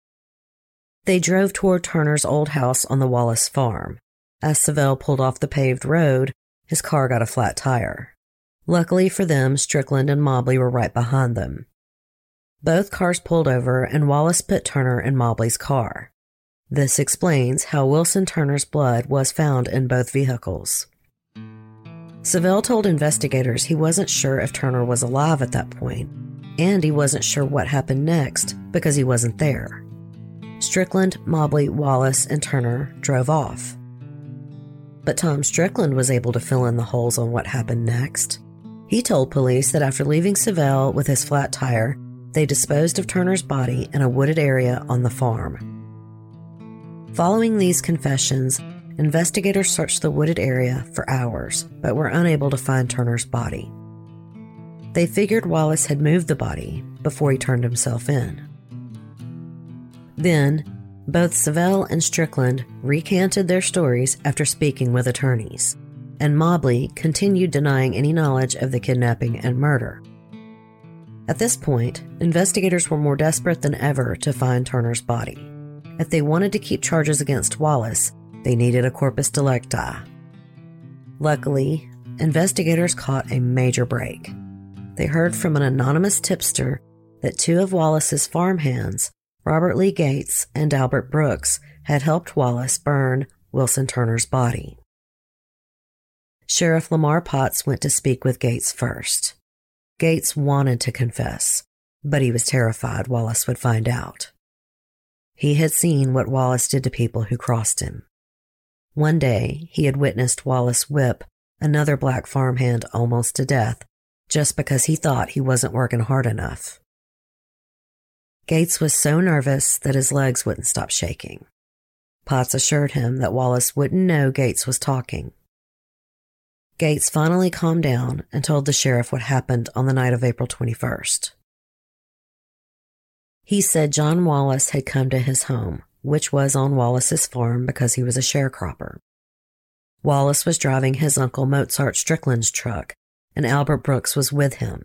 They drove toward Turner's old house on the Wallace farm. As Savell pulled off the paved road, his car got a flat tire. Luckily for them, Strickland and Mobley were right behind them. Both cars pulled over, and Wallace put Turner in Mobley's car. This explains how Wilson Turner's blood was found in both vehicles. Savell told investigators he wasn't sure if Turner was alive at that point, and he wasn't sure what happened next because he wasn't there. Strickland, Mobley, Wallace, and Turner drove off. But Tom Strickland was able to fill in the holes on what happened next. He told police that after leaving Savell with his flat tire, they disposed of Turner's body in a wooded area on the farm. Following these confessions, investigators searched the wooded area for hours, but were unable to find Turner's body. They figured Wallace had moved the body before he turned himself in. Then, both Savell and Strickland recanted their stories after speaking with attorneys, and Mobley continued denying any knowledge of the kidnapping and murder. At this point, investigators were more desperate than ever to find Turner's body. If they wanted to keep charges against Wallace, they needed a corpus delicti. Luckily, investigators caught a major break. They heard from an anonymous tipster that two of Wallace's farmhands, Robert Lee Gates and Albert Brooks, had helped Wallace burn Wilson Turner's body. Sheriff Lamar Potts went to speak with Gates first. Gates wanted to confess, but he was terrified Wallace would find out. He had seen what Wallace did to people who crossed him. One day, he had witnessed Wallace whip another black farmhand almost to death just because he thought he wasn't working hard enough. Gates was so nervous that his legs wouldn't stop shaking. Potts assured him that Wallace wouldn't know Gates was talking. Gates finally calmed down and told the sheriff what happened on the night of April twenty-first. He said John Wallace had come to his home, which was on Wallace's farm because he was a sharecropper. Wallace was driving his uncle Mozart Strickland's truck, and Albert Brooks was with him.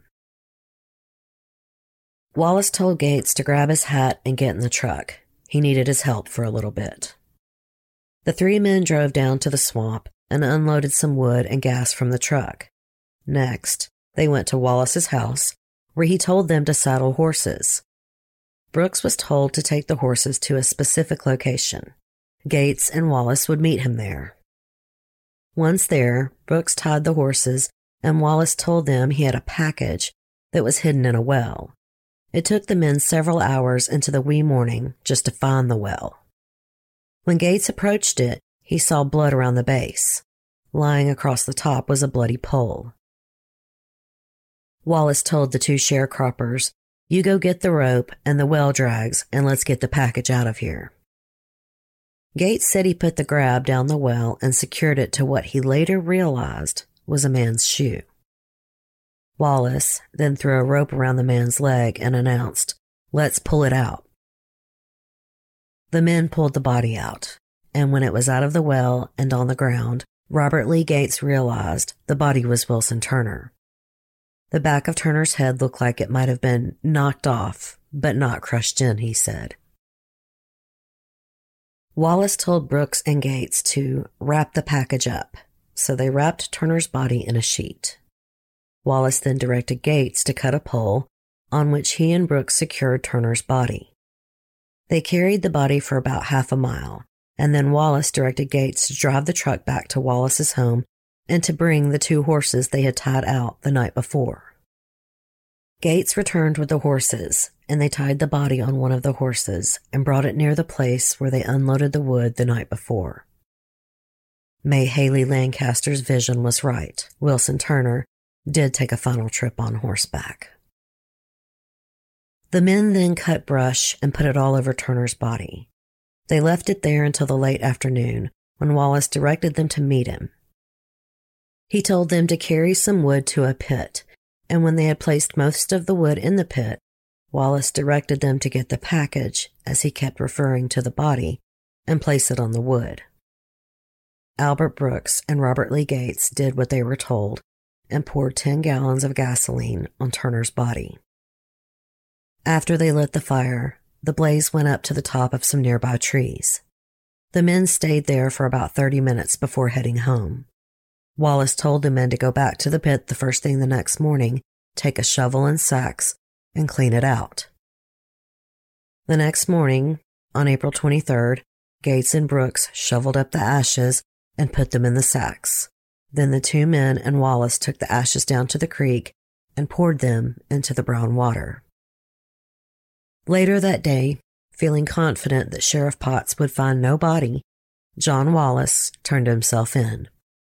Wallace told Gates to grab his hat and get in the truck. He needed his help for a little bit. The three men drove down to the swamp and unloaded some wood and gas from the truck. Next, they went to Wallace's house, where he told them to saddle horses. Brooks was told to take the horses to a specific location. Gates and Wallace would meet him there. Once there, Brooks tied the horses, and Wallace told them he had a package that was hidden in a well. It took the men several hours into the wee morning just to find the well. When Gates approached it, he saw blood around the base. Lying across the top was a bloody pole. Wallace told the two sharecroppers, "You go get the rope and the well drags, and let's get the package out of here." Gates said he put the grab down the well and secured it to what he later realized was a man's shoe. Wallace then threw a rope around the man's leg and announced, "Let's pull it out." The men pulled the body out, and when it was out of the well and on the ground, Robert Lee Gates realized the body was Wilson Turner. The back of Turner's head looked like it might have been knocked off, but not crushed in, he said. Wallace told Brooks and Gates to wrap the package up, so they wrapped Turner's body in a sheet. Wallace then directed Gates to cut a pole on which he and Brooks secured Turner's body. They carried the body for about half a mile, and then Wallace directed Gates to drive the truck back to Wallace's home and to bring the two horses they had tied out the night before. Gates returned with the horses, and they tied the body on one of the horses and brought it near the place where they unloaded the wood the night before. May Haley Lancaster's vision was right. Wilson Turner did take a final trip on horseback. The men then cut brush and put it all over Turner's body. They left it there until the late afternoon, when Wallace directed them to meet him. He told them to carry some wood to a pit, and when they had placed most of the wood in the pit, Wallace directed them to get the package, as he kept referring to the body, and place it on the wood. Albert Brooks and Robert Lee Gates did what they were told and poured ten gallons of gasoline on Turner's body. After they lit the fire, the blaze went up to the top of some nearby trees. The men stayed there for about thirty minutes before heading home. Wallace told the men to go back to the pit the first thing the next morning, take a shovel and sacks, and clean it out. The next morning, on April twenty-third, Gates and Brooks shoveled up the ashes and put them in the sacks. Then the two men and Wallace took the ashes down to the creek and poured them into the brown water. Later that day, feeling confident that Sheriff Potts would find no body, John Wallace turned himself in.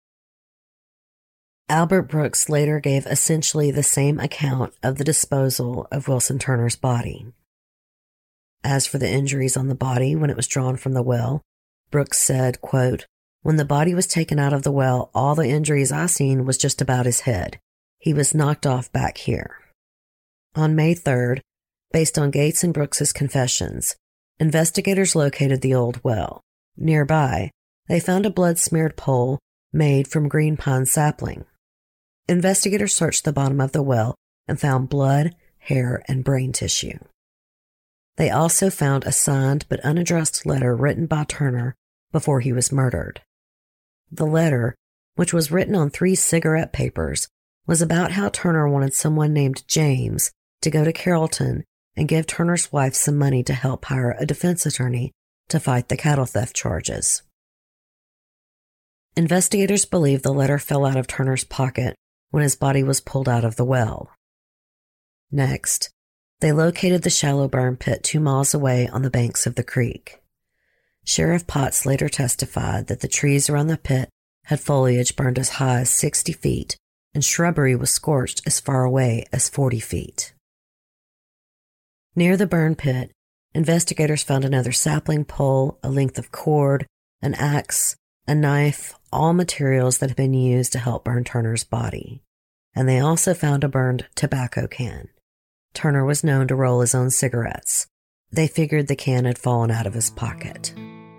Albert Brooks later gave essentially the same account of the disposal of Wilson Turner's body. As for the injuries on the body when it was drawn from the well, Brooks said, quote, "When the body was taken out of the well, all the injuries I seen was just about his head. He was knocked off back here." On May third, based on Gates and Brooks's confessions, investigators located the old well. Nearby, they found a blood-smeared pole made from green pine sapling. Investigators searched the bottom of the well and found blood, hair, and brain tissue. They also found a signed but unaddressed letter written by Turner before he was murdered. The letter, which was written on three cigarette papers, was about how Turner wanted someone named James to go to Carrollton and give Turner's wife some money to help hire a defense attorney to fight the cattle theft charges. Investigators believe the letter fell out of Turner's pocket when his body was pulled out of the well. Next, they located the shallow burn pit two miles away on the banks of the creek. Sheriff Potts later testified that the trees around the pit had foliage burned as high as sixty feet, and shrubbery was scorched as far away as forty feet. Near the burn pit, investigators found another sapling pole, a length of cord, an axe, a knife, all materials that had been used to help burn Turner's body. And they also found a burned tobacco can. Turner was known to roll his own cigarettes. They figured the can had fallen out of his pocket.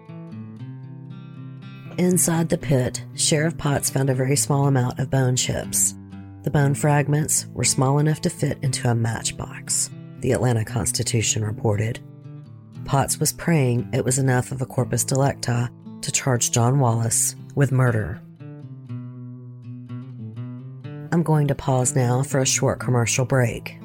Inside the pit, Sheriff Potts found a very small amount of bone chips. The bone fragments were small enough to fit into a matchbox, the Atlanta Constitution reported. Potts was praying it was enough of a corpus delicti to charge John Wallace with murder. I'm going to pause now for a short commercial break.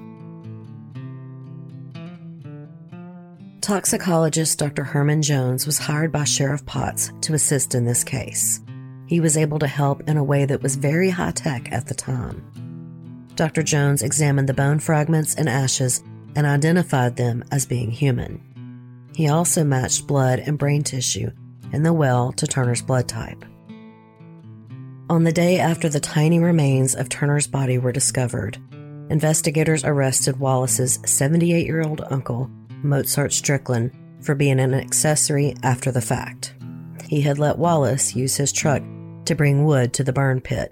Toxicologist Doctor Herman Jones was hired by Sheriff Potts to assist in this case. He was able to help in a way that was very high-tech at the time. Doctor Jones examined the bone fragments and ashes and identified them as being human. He also matched blood and brain tissue in the well to Turner's blood type. On the day after the tiny remains of Turner's body were discovered, investigators arrested Wallace's seventy-eight-year-old uncle, Mozart Strickland, for being an accessory after the fact. He had let Wallace use his truck to bring wood to the burn pit.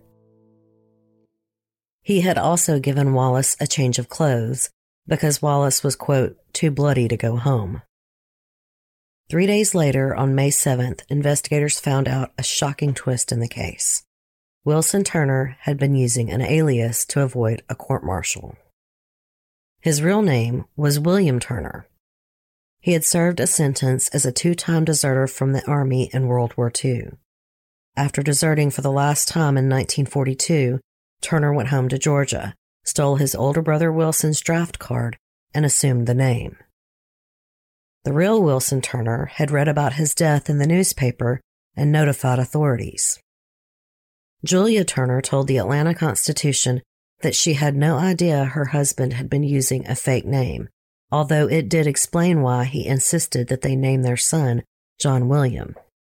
He had also given Wallace a change of clothes because Wallace was, quote, too bloody to go home. Three days later, on May seventh, investigators found out a shocking twist in the case. Wilson Turner had been using an alias to avoid a court-martial. His real name was William Turner. He had served a sentence as a two-time deserter from the Army in World War Two. After deserting for the last time in nineteen forty-two, Turner went home to Georgia, stole his older brother Wilson's draft card, and assumed the name. The real Wilson Turner had read about his death in the newspaper and notified authorities. Julia Turner told the Atlanta Constitution that she had no idea her husband had been using a fake name, although it did explain why he insisted that they name their son John William.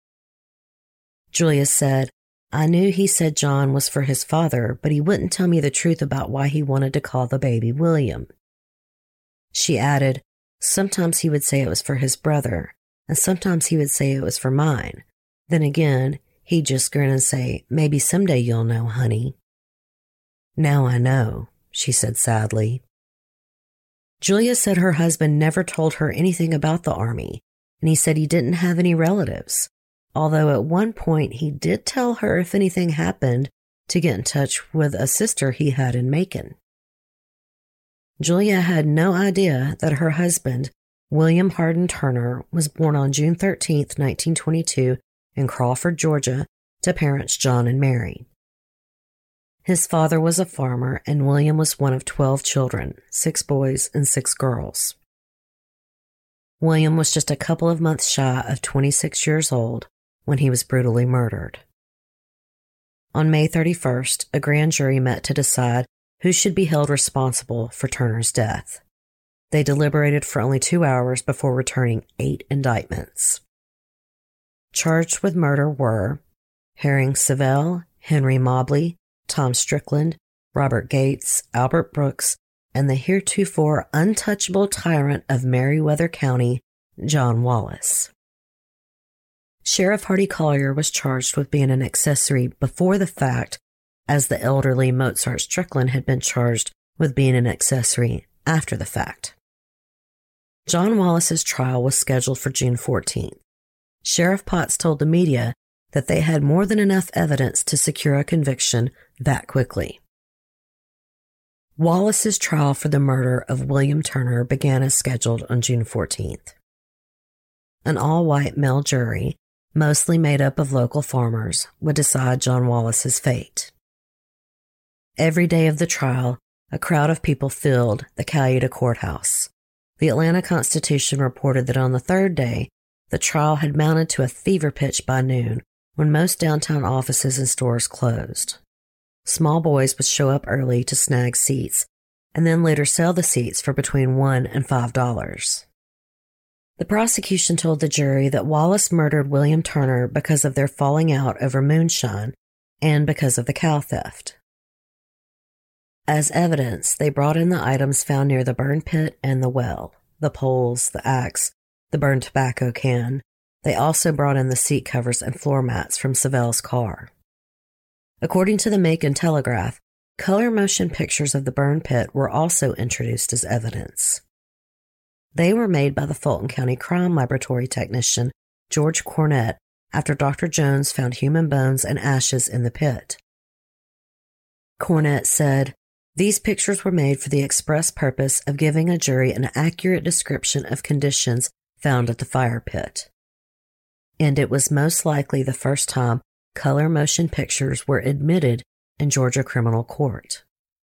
Julia said, "I knew he said John was for his father, but he wouldn't tell me the truth about why he wanted to call the baby William." She added, "Sometimes he would say it was for his brother, and sometimes he would say it was for mine. Then again, he'd just grin and say, 'Maybe someday you'll know, honey.'" "Now I know," she said sadly. Julia said her husband never told her anything about the Army, and he said he didn't have any relatives, although at one point he did tell her if anything happened to get in touch with a sister he had in Macon. Julia had no idea that her husband, William Hardin Turner, was born on June thirteenth, nineteen twenty-two in Crawford, Georgia, to parents John and Mary. His father was a farmer, and William was one of twelve children, six boys and six girls. William was just a couple of months shy of twenty-six years old when he was brutally murdered. On May thirty-first, a grand jury met to decide who should be held responsible for Turner's death. They deliberated for only two hours before returning eight indictments. Charged with murder were Herring Savell, Henry Mobley, Tom Strickland, Robert Gates, Albert Brooks, and the heretofore untouchable tyrant of Meriwether County, John Wallace. Sheriff Hardy Collier was charged with being an accessory before the fact, as the elderly Mozart Strickland had been charged with being an accessory after the fact. John Wallace's trial was scheduled for June fourteenth. Sheriff Potts told the media that they had more than enough evidence to secure a conviction that quickly. Wallace's trial for the murder of William Turner began as scheduled on June fourteenth. An all-white male jury, mostly made up of local farmers, would decide John Wallace's fate. Every day of the trial, a crowd of people filled the Cayuga courthouse. The Atlanta Constitution reported that on the third day, the trial had mounted to a fever pitch by noon when most downtown offices and stores closed. Small boys would show up early to snag seats and then later sell the seats for between one and five dollars. The prosecution told the jury that Wallace murdered William Turner because of their falling out over moonshine and because of the cow theft. As evidence, they brought in the items found near the burn pit and the well, the poles, the axe, the burned tobacco can. They also brought in the seat covers and floor mats from Savell's car. According to the Macon Telegraph, color motion pictures of the burn pit were also introduced as evidence. They were made by the Fulton County Crime Laboratory technician George Cornett after Doctor Jones found human bones and ashes in the pit. Cornett said, "These pictures were made for the express purpose of giving a jury an accurate description of conditions found at the fire pit. And it was most likely the first time color motion pictures were admitted in Georgia criminal court."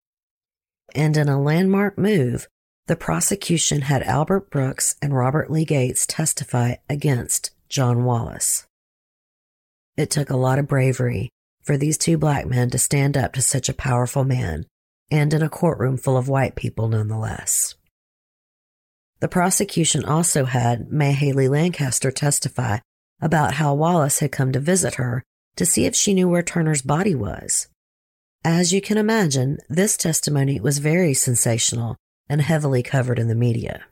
And in a landmark move, the prosecution had Albert Brooks and Robert Lee Gates testify against John Wallace. It took a lot of bravery for these two black men to stand up to such a powerful man, and in a courtroom full of white people nonetheless. The prosecution also had May Haley Lancaster testify about how Wallace had come to visit her to see if she knew where Turner's body was. As you can imagine, this testimony was very sensational and heavily covered in the media.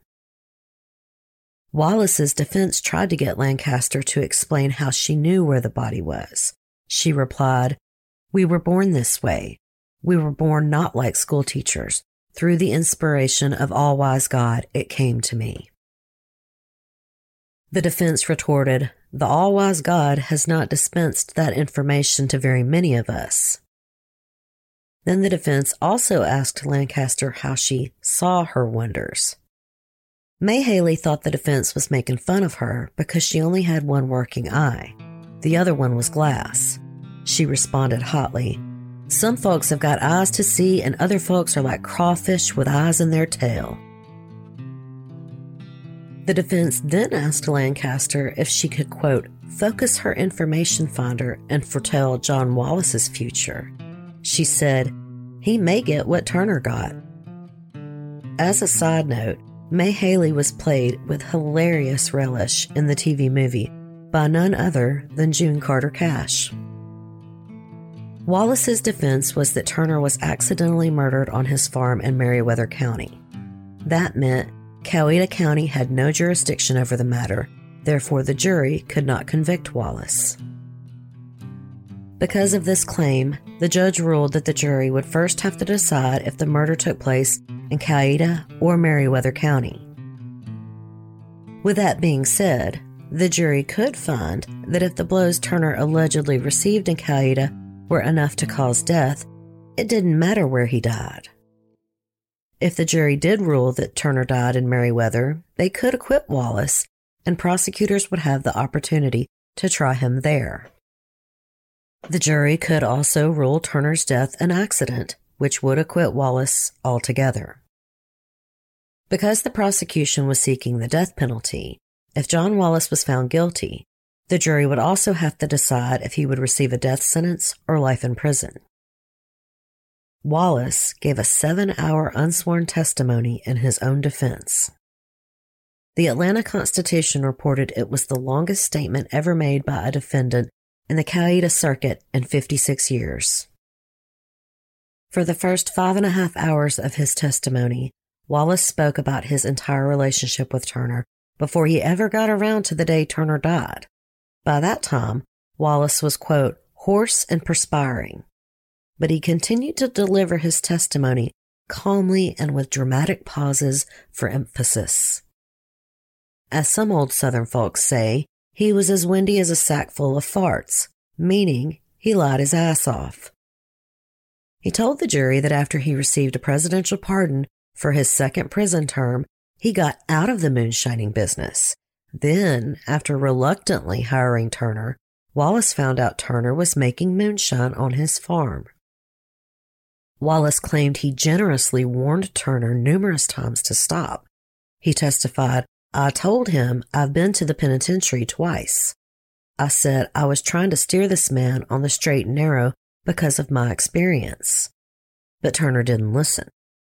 Wallace's defense tried to get Lancaster to explain how she knew where the body was. She replied, "We were born this way. We were born not like school teachers. Through the inspiration of all-wise God, it came to me." The defense retorted, "The all-wise God has not dispensed that information to very many of us." Then the defense also asked Lancaster how she saw her wonders. May Haley thought the defense was making fun of her because she only had one working eye. The other one was glass. She responded hotly, "Some folks have got eyes to see and other folks are like crawfish with eyes in their tail." The defense then asked Lancaster if she could, quote, "focus her information finder and foretell John Wallace's future." She said, "He may get what Turner got." As a side note, May Haley was played with hilarious relish in the T V movie by none other than June Carter Cash. Wallace's defense was that Turner was accidentally murdered on his farm in Meriwether County. That meant Coweta County had no jurisdiction over the matter, therefore the jury could not convict Wallace. Because of this claim, the judge ruled that the jury would first have to decide if the murder took place in Coweta or Meriwether County. With that being said, the jury could find that if the blows Turner allegedly received in Coweta were enough to cause death, it didn't matter where he died. If the jury did rule that Turner died in Meriwether, they could acquit Wallace, and prosecutors would have the opportunity to try him there. The jury could also rule Turner's death an accident, which would acquit Wallace altogether. Because the prosecution was seeking the death penalty, if John Wallace was found guilty, the jury would also have to decide if he would receive a death sentence or life in prison. Wallace gave a seven-hour unsworn testimony in his own defense. The Atlanta Constitution reported it was the longest statement ever made by a defendant in the Coweta Circuit in fifty-six years. For the first five and a half hours of his testimony, Wallace spoke about his entire relationship with Turner before he ever got around to the day Turner died. By that time, Wallace was, quote, hoarse and perspiring. But he continued to deliver his testimony calmly and with dramatic pauses for emphasis. As some old Southern folks say, he was as windy as a sack full of farts, meaning he lied his ass off. He told the jury that after he received a presidential pardon for his second prison term, he got out of the moonshining business. Then, after reluctantly hiring Turner, Wallace found out Turner was making moonshine on his farm. Wallace claimed he generously warned Turner numerous times to stop. He testified, "I told him I've been to the penitentiary twice. I said I was trying to steer this man on the straight and narrow because of my experience." But Turner didn't listen.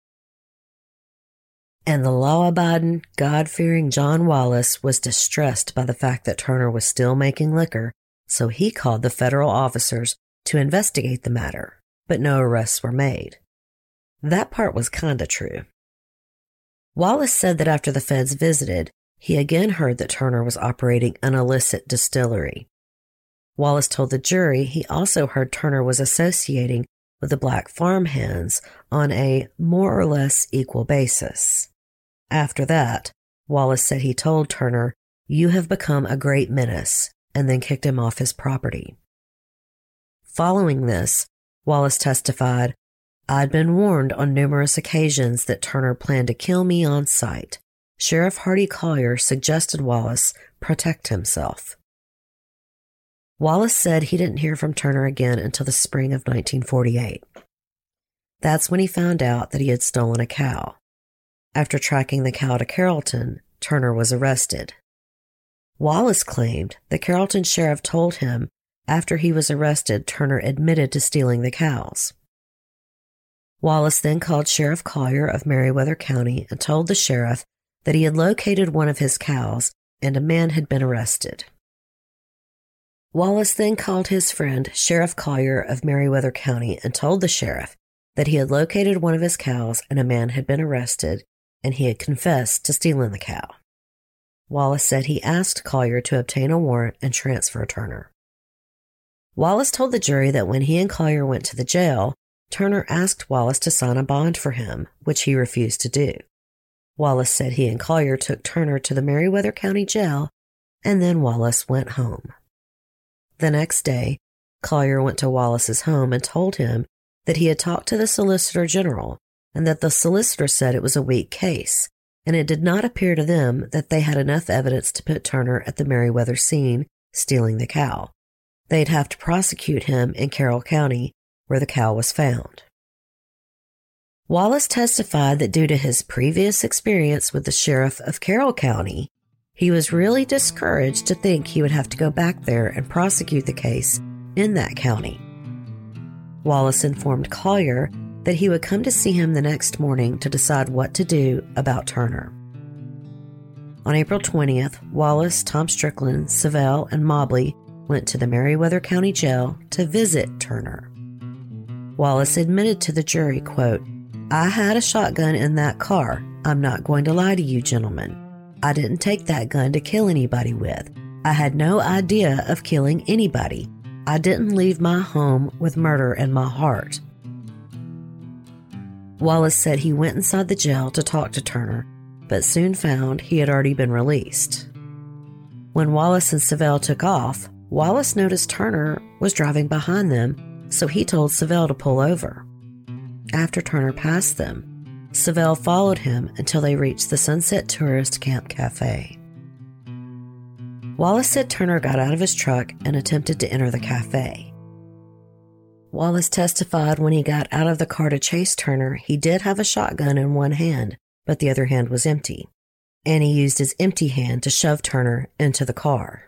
And the law-abiding, God-fearing John Wallace was distressed by the fact that Turner was still making liquor, so he called the federal officers to investigate the matter, but no arrests were made. That part was kinda true. Wallace said that after the feds visited, he again heard that Turner was operating an illicit distillery. Wallace told the jury he also heard Turner was associating with the black farmhands on a more or less equal basis. After that, Wallace said he told Turner, "You have become a great menace," and then kicked him off his property. Following this, Wallace testified, "I'd been warned on numerous occasions that Turner planned to kill me on sight. Sheriff Hardy Collier suggested Wallace protect himself." Wallace said he didn't hear from Turner again until the spring of nineteen forty-eight. That's when he found out that he had stolen a cow. After tracking the cow to Carrollton, Turner was arrested. Wallace claimed the Carrollton sheriff told him after he was arrested, Turner admitted to stealing the cows. Wallace then called Sheriff Collier of Meriwether County and told the sheriff that he had located one of his cows and a man had been arrested. Wallace then called his friend Sheriff Collier of Meriwether County and told the sheriff that he had located one of his cows and a man had been arrested and he had confessed to stealing the cow. Wallace said he asked Collier to obtain a warrant and transfer Turner. Wallace told the jury that when he and Collier went to the jail, Turner asked Wallace to sign a bond for him, which he refused to do. Wallace said he and Collier took Turner to the Meriwether County Jail, and then Wallace went home. The next day, Collier went to Wallace's home and told him that he had talked to the Solicitor General and that the solicitor said it was a weak case and it did not appear to them that they had enough evidence to put Turner at the Meriwether scene stealing the cow. They'd have to prosecute him in Carroll County, where the cow was found. Wallace testified that due to his previous experience with the sheriff of Carroll County, he was really discouraged to think he would have to go back there and prosecute the case in that county. Wallace informed Collier that he would come to see him the next morning to decide what to do about Turner. On April twentieth, Wallace, Tom Strickland, Savelle, and Mobley went to the Meriwether County Jail to visit Turner. Wallace admitted to the jury, quote, "I had a shotgun in that car. I'm not going to lie to you, gentlemen. I didn't take that gun to kill anybody with. I had no idea of killing anybody. I didn't leave my home with murder in my heart." Wallace said he went inside the jail to talk to Turner, but soon found he had already been released. When Wallace and Savelle took off, Wallace noticed Turner was driving behind them, so he told Savelle to pull over. After Turner passed them, Savelle followed him until they reached the Sunset Tourist Camp Cafe. Wallace said Turner got out of his truck and attempted to enter the cafe. Wallace testified when he got out of the car to chase Turner, he did have a shotgun in one hand, but the other hand was empty, and he used his empty hand to shove Turner into the car.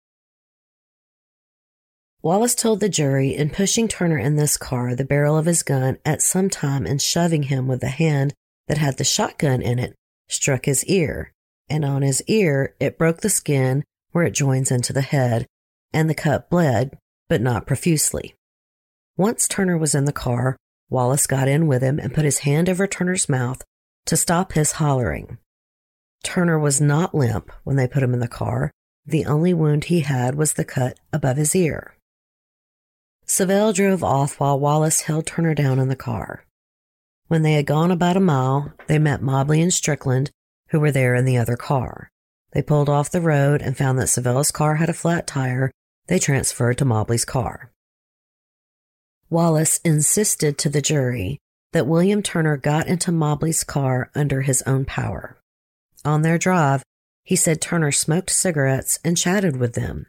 Wallace told the jury in pushing Turner in this car, the barrel of his gun at some time and shoving him with the hand that had the shotgun in it struck his ear, and on his ear it broke the skin where it joins into the head, and the cut bled, but not profusely. Once Turner was in the car, Wallace got in with him and put his hand over Turner's mouth to stop his hollering. Turner was not limp when they put him in the car. The only wound he had was the cut above his ear. Savelle drove off while Wallace held Turner down in the car. When they had gone about a mile, they met Mobley and Strickland, who were there in the other car. They pulled off the road and found that Savelle's car had a flat tire. They transferred to Mobley's car. Wallace insisted to the jury that William Turner got into Mobley's car under his own power. On their drive, he said Turner smoked cigarettes and chatted with them.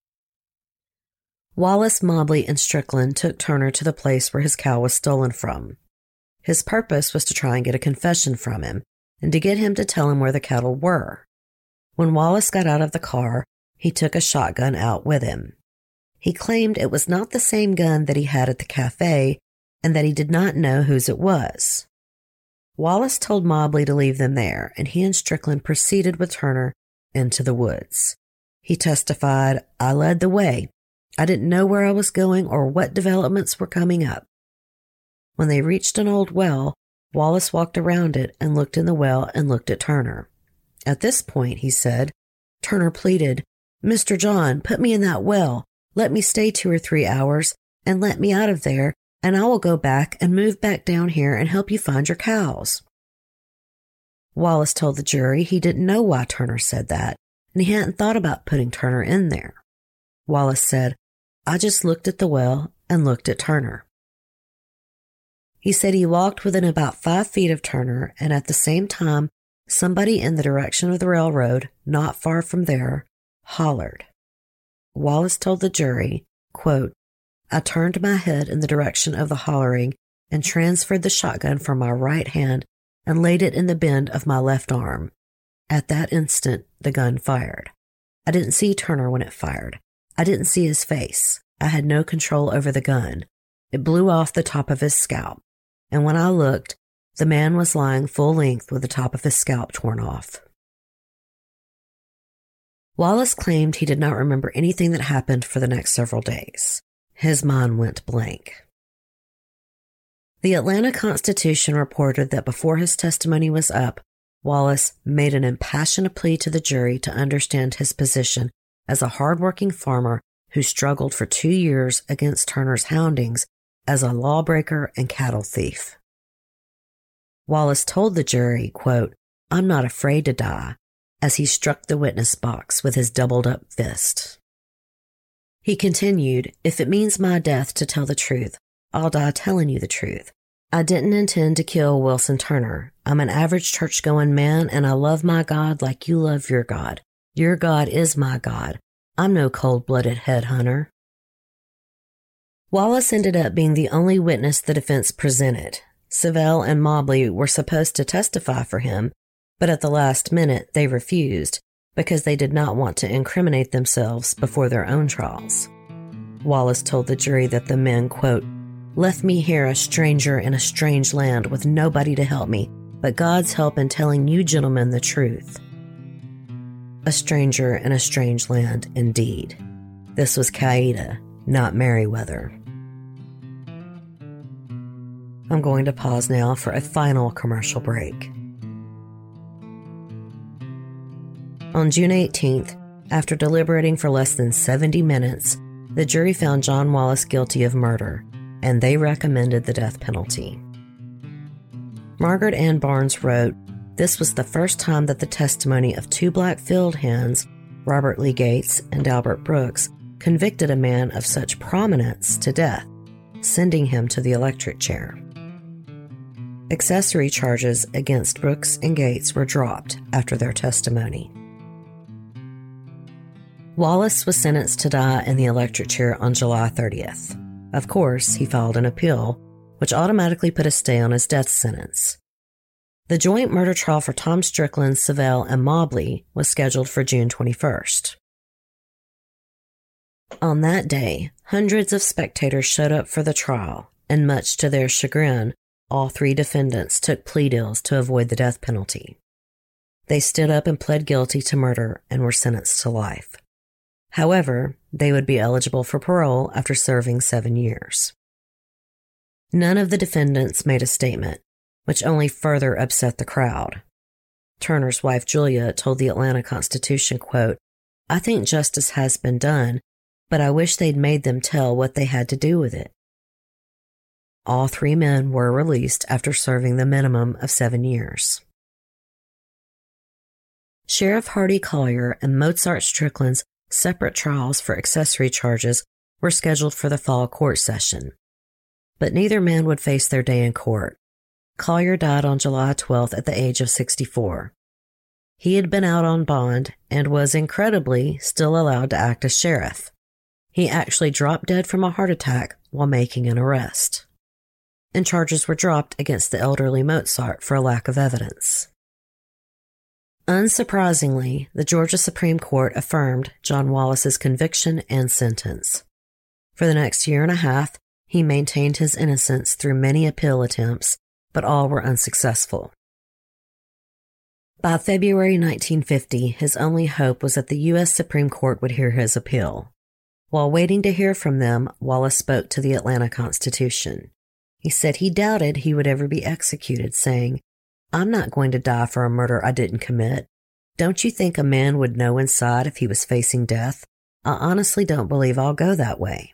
Wallace, Mobley, and Strickland took Turner to the place where his cow was stolen from. His purpose was to try and get a confession from him and to get him to tell him where the cattle were. When Wallace got out of the car, he took a shotgun out with him. He claimed it was not the same gun that he had at the cafe and that he did not know whose it was. Wallace told Mobley to leave them there, and he and Strickland proceeded with Turner into the woods. He testified, "I led the way. I didn't know where I was going or what developments were coming up." When they reached an old well, Wallace walked around it and looked in the well and looked at Turner. At this point, he said, Turner pleaded, "Mister John, put me in that well. Let me stay two or three hours and let me out of there, and I will go back and move back down here and help you find your cows." Wallace told the jury he didn't know why Turner said that, and he hadn't thought about putting Turner in there. Wallace said, "I just looked at the well and looked at Turner." He said he walked within about five feet of Turner, and at the same time, somebody in the direction of the railroad, not far from there, hollered. Wallace told the jury, quote, "I turned my head in the direction of the hollering and transferred the shotgun from my right hand and laid it in the bend of my left arm. At that instant, the gun fired. I didn't see Turner when it fired. I didn't see his face. I had no control over the gun. It blew off the top of his scalp, and when I looked, the man was lying full length with the top of his scalp torn off." Wallace claimed he did not remember anything that happened for the next several days. His mind went blank. The Atlanta Constitution reported that before his testimony was up, Wallace made an impassioned plea to the jury to understand his position as a hardworking farmer who struggled for two years against Turner's houndings as a lawbreaker and cattle thief. Wallace told the jury, quote, "I'm not afraid to die," as he struck the witness box with his doubled-up fist. He continued, "If it means my death to tell the truth, I'll die telling you the truth. I didn't intend to kill Wilson Turner. I'm an average church-going man, and I love my God like you love your God. Your God is my God. I'm no cold-blooded headhunter. Wallace ended up being the only witness the defense presented. Savelle and Mobley were supposed to testify for him, but at the last minute they refused because they did not want to incriminate themselves before their own trials. Wallace told the jury that the men, quote, left me here a stranger in a strange land with nobody to help me, but God's help in telling you gentlemen the truth. A stranger in a strange land, indeed. This was Qaeda, not Merriweather. I'm going to pause now for a final commercial break. On June eighteenth, after deliberating for less than seventy minutes, the jury found John Wallace guilty of murder, and they recommended the death penalty. Margaret Ann Barnes wrote, this was the first time that the testimony of two black field hands, Robert Lee Gates and Albert Brooks, convicted a man of such prominence to death, sending him to the electric chair. Accessory charges against Brooks and Gates were dropped after their testimony. Wallace was sentenced to die in the electric chair on July thirtieth. Of course, he filed an appeal, which automatically put a stay on his death sentence. The joint murder trial for Tom Strickland, Savelle, and Mobley was scheduled for June twenty-first. On that day, hundreds of spectators showed up for the trial, and much to their chagrin, all three defendants took plea deals to avoid the death penalty. They stood up and pled guilty to murder and were sentenced to life. However, they would be eligible for parole after serving seven years. None of the defendants made a statement, which only further upset the crowd. Turner's wife Julia told the Atlanta Constitution, quote, I think justice has been done, but I wish they'd made them tell what they had to do with it. All three men were released after serving the minimum of seven years. Sheriff Hardy Collier and Mozart Strickland's separate trials for accessory charges were scheduled for the fall court session. But neither man would face their day in court. Collier died on July twelfth at the age of sixty-four. He had been out on bond and was incredibly still allowed to act as sheriff. He actually dropped dead from a heart attack while making an arrest. And charges were dropped against the elderly Mozart for a lack of evidence. Unsurprisingly, the Georgia Supreme Court affirmed John Wallace's conviction and sentence. For the next year and a half, he maintained his innocence through many appeal attempts, but all were unsuccessful. By February nineteen fifty, his only hope was that the U S Supreme Court would hear his appeal. While waiting to hear from them, Wallace spoke to the Atlanta Constitution. He said he doubted he would ever be executed, saying, I'm not going to die for a murder I didn't commit. Don't you think a man would know inside if he was facing death? I honestly don't believe I'll go that way.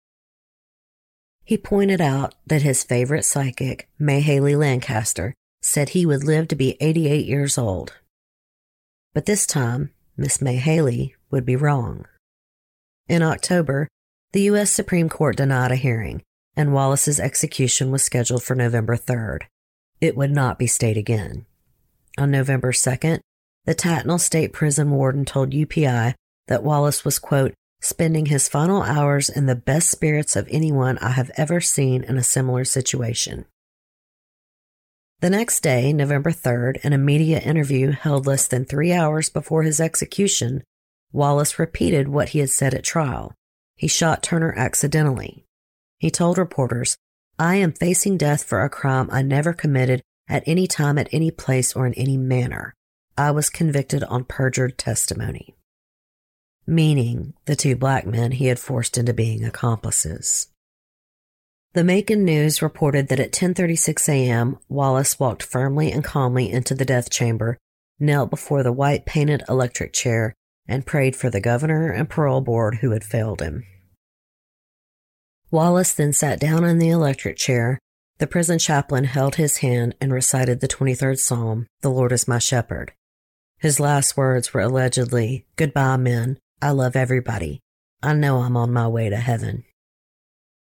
He pointed out that his favorite psychic, May Haley Lancaster, said he would live to be eighty-eight years old. But this time, Miss May Haley would be wrong. In October, the U S Supreme Court denied a hearing, and Wallace's execution was scheduled for November third. It would not be stayed again. On November second, the Tattnall State Prison warden told U P I that Wallace was, quote, spending his final hours in the best spirits of anyone I have ever seen in a similar situation. The next day, November third, in a media interview held less than three hours before his execution, Wallace repeated what he had said at trial. He shot Turner accidentally. He told reporters, I am facing death for a crime I never committed at any time, at any place, or in any manner. I was convicted on perjured testimony. Meaning the two black men he had forced into being accomplices. The Macon News reported that at ten thirty-six a.m., Wallace walked firmly and calmly into the death chamber, knelt before the white-painted electric chair, and prayed for the governor and parole board who had failed him. Wallace then sat down in the electric chair. The prison chaplain held his hand and recited the twenty-third Psalm, The Lord is my shepherd. His last words were allegedly, Goodbye, men. I love everybody. I know I'm on my way to heaven.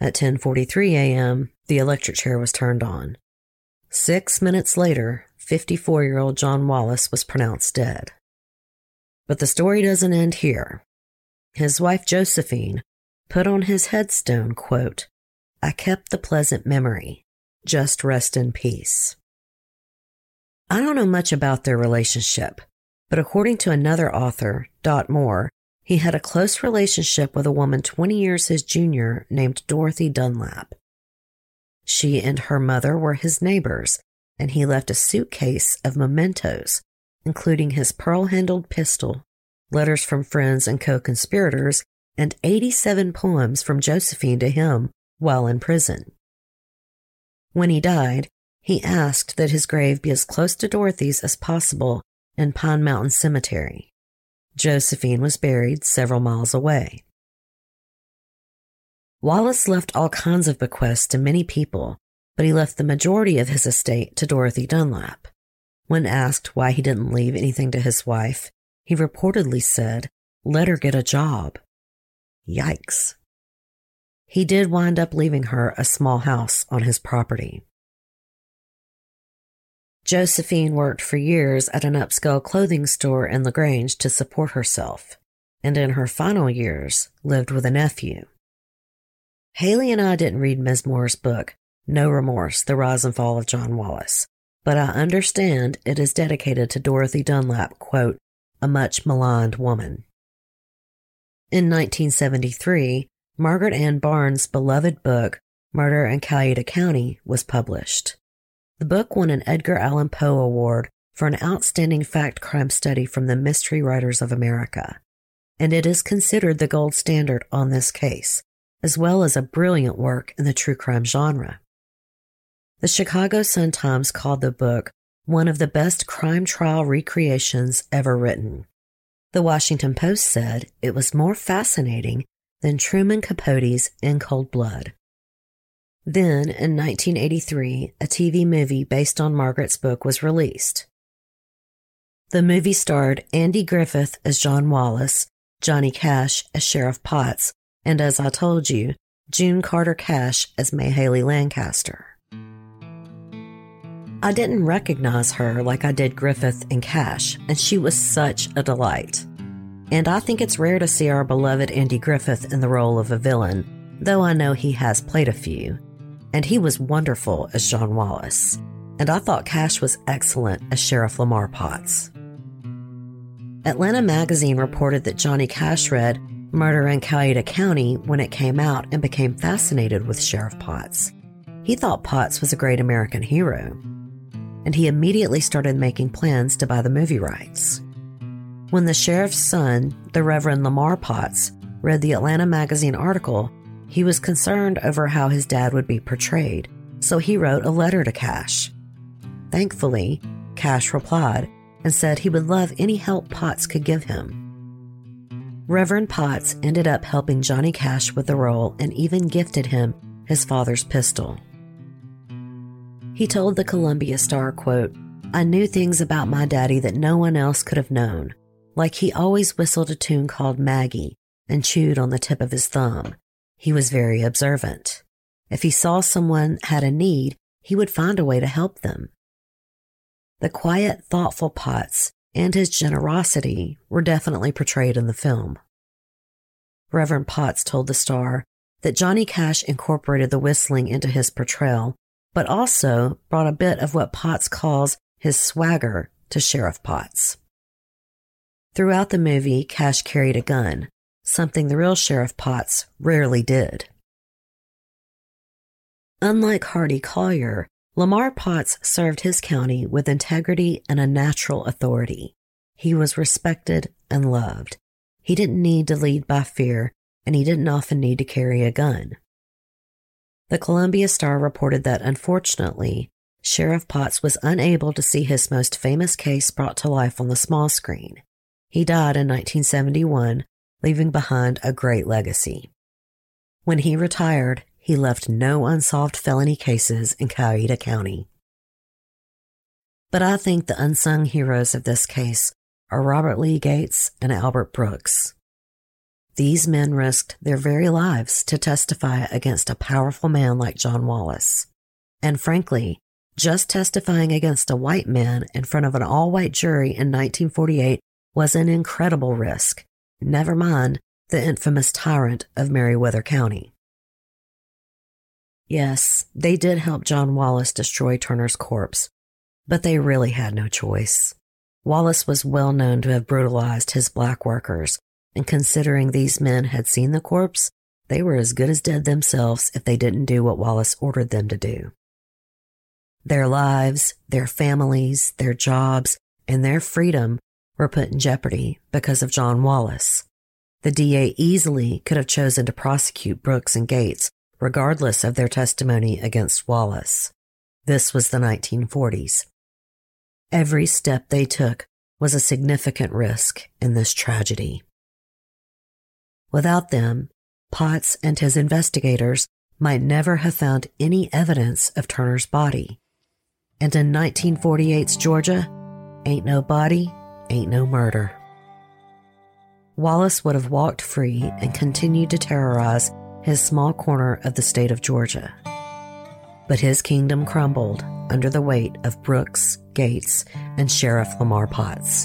At ten forty-three a.m., the electric chair was turned on. Six minutes later, fifty-four-year-old John Wallace was pronounced dead. But the story doesn't end here. His wife Josephine put on his headstone, quote, "I kept the pleasant memory. Just rest in peace." I don't know much about their relationship, but according to another author, Dot Moore, he had a close relationship with a woman twenty years his junior named Dorothy Dunlap. She and her mother were his neighbors, and he left a suitcase of mementos, including his pearl-handled pistol, letters from friends and co-conspirators, and eighty-seven poems from Josephine to him while in prison. When he died, he asked that his grave be as close to Dorothy's as possible in Pine Mountain Cemetery. Josephine was buried several miles away. Wallace left all kinds of bequests to many people, but he left the majority of his estate to Dorothy Dunlap. When asked why he didn't leave anything to his wife, he reportedly said, "Let her get a job." Yikes. He did wind up leaving her a small house on his property. Josephine worked for years at an upscale clothing store in LaGrange to support herself, and in her final years lived with a nephew. Haley and I didn't read Miz Moore's book, No Remorse, The Rise and Fall of John Wallace, but I understand it is dedicated to Dorothy Dunlap, quote, "a much maligned woman." In nineteen seventy-three, Margaret Ann Barnes' beloved book, Murder in Cayuga County, was published. The book won an Edgar Allan Poe Award for an outstanding fact crime study from the Mystery Writers of America, and it is considered the gold standard on this case, as well as a brilliant work in the true crime genre. The Chicago Sun-Times called the book one of the best crime trial recreations ever written. The Washington Post said it was more fascinating than Truman Capote's In Cold Blood. Then, in nineteen eighty-three, a T V movie based on Margaret's book was released. The movie starred Andy Griffith as John Wallace, Johnny Cash as Sheriff Potts, and as I told you, June Carter Cash as May Haley Lancaster. I didn't recognize her like I did Griffith and Cash, and she was such a delight. And I think it's rare to see our beloved Andy Griffith in the role of a villain, though I know he has played a few. And he was wonderful as John Wallace, and I thought Cash was excellent as Sheriff Lamar Potts. Atlanta Magazine reported that Johnny Cash read Murder in Cayuga County when it came out and became fascinated with Sheriff Potts. He thought Potts was a great American hero, and he immediately started making plans to buy the movie rights. When the sheriff's son, the Reverend Lamar Potts, read the Atlanta Magazine article, he was concerned over how his dad would be portrayed, so he wrote a letter to Cash. Thankfully, Cash replied and said he would love any help Potts could give him. Reverend Potts ended up helping Johnny Cash with the role and even gifted him his father's pistol. He told the Columbia Star, quote, "I knew things about my daddy that no one else could have known, like he always whistled a tune called Maggie and chewed on the tip of his thumb. He was very observant. If he saw someone had a need, he would find a way to help them." The quiet, thoughtful Potts and his generosity were definitely portrayed in the film. Reverend Potts told the Star that Johnny Cash incorporated the whistling into his portrayal, but also brought a bit of what Potts calls his swagger to Sheriff Potts. Throughout the movie, Cash carried a gun, something the real Sheriff Potts rarely did. Unlike Hardy Collier, Lamar Potts served his county with integrity and a natural authority. He was respected and loved. He didn't need to lead by fear, and he didn't often need to carry a gun. The Columbia Star reported that, unfortunately, Sheriff Potts was unable to see his most famous case brought to life on the small screen. He died in nineteen seventy-one, leaving behind a great legacy. When he retired, he left no unsolved felony cases in Cayuga County. But I think the unsung heroes of this case are Robert Lee Gates and Albert Brooks. These men risked their very lives to testify against a powerful man like John Wallace. And frankly, just testifying against a white man in front of an all-white jury in nineteen forty-eight was an incredible risk, never mind the infamous tyrant of Meriwether County. Yes, they did help John Wallace destroy Turner's corpse, but they really had no choice. Wallace was well known to have brutalized his black workers, and considering these men had seen the corpse, they were as good as dead themselves if they didn't do what Wallace ordered them to do. Their lives, their families, their jobs, and their freedom were put in jeopardy because of John Wallace. The D A easily could have chosen to prosecute Brooks and Gates, regardless of their testimony against Wallace. This was the nineteen forties. Every step they took was a significant risk in this tragedy. Without them, Potts and his investigators might never have found any evidence of Turner's body. And in nineteen forty-eight's Georgia, ain't no body, ain't no murder. Wallace would have walked free and continued to terrorize his small corner of the state of Georgia. But his kingdom crumbled under the weight of Brooks, Gates, and Sheriff Lamar Potts.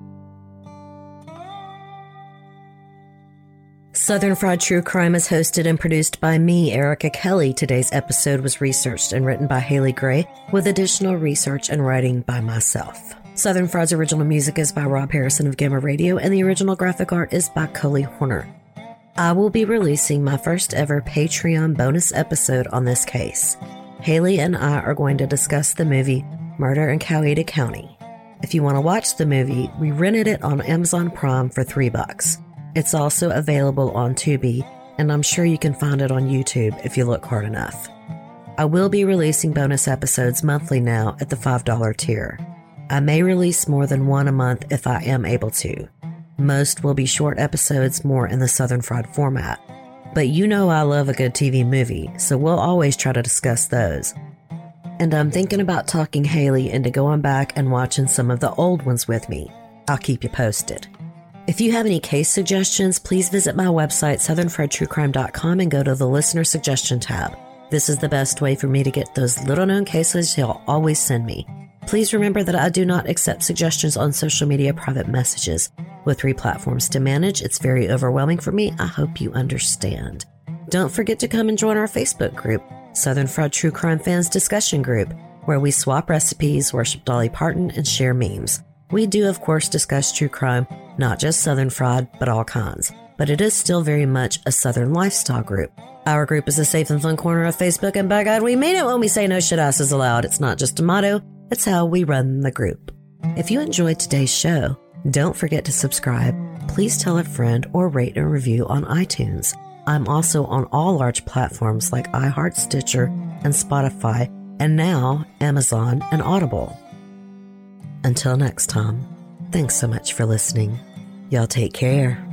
Southern Fried True Crime is hosted and produced by me, Erica Kelly. Today's episode was researched and written by Haley Gray, with additional research and writing by myself. Southern Fried's original music is by Rob Harrison of Gamma Radio, and the original graphic art is by Coley Horner. I will be releasing my first ever Patreon bonus episode on this case. Haley and I are going to discuss the movie Murder in Coweta County. If you want to watch the movie, we rented it on Amazon Prime for three bucks. It's also available on Tubi, and I'm sure you can find it on YouTube if you look hard enough. I will be releasing bonus episodes monthly now at the five dollar tier. I may release more than one a month if I am able to. Most will be short episodes, more in the Southern Fried format. But you know I love a good T V movie, so we'll always try to discuss those. And I'm thinking about talking Haley into going back and watching some of the old ones with me. I'll keep you posted. If you have any case suggestions, please visit my website, southern fried true crime dot com, and go to the Listener Suggestion tab. This is the best way for me to get those little-known cases you'll always send me. Please remember that I do not accept suggestions on social media private messages. With three platforms to manage, it's very overwhelming for me. I hope you understand. Don't forget to come and join our Facebook group, Southern Fried True Crime Fans Discussion Group, where we swap recipes, worship Dolly Parton, and share memes. We do, of course, discuss true crime, not just Southern Fried, but all kinds. But it is still very much a Southern lifestyle group. Our group is a safe and fun corner of Facebook, and by God, we mean it when we say no shit asses allowed. It's not just a motto, it's how we run the group. If you enjoyed today's show, don't forget to subscribe. Please tell a friend or rate and review on iTunes. I'm also on all large platforms like iHeart, Stitcher, and Spotify, and now Amazon and Audible. Until next time, thanks so much for listening. Y'all take care.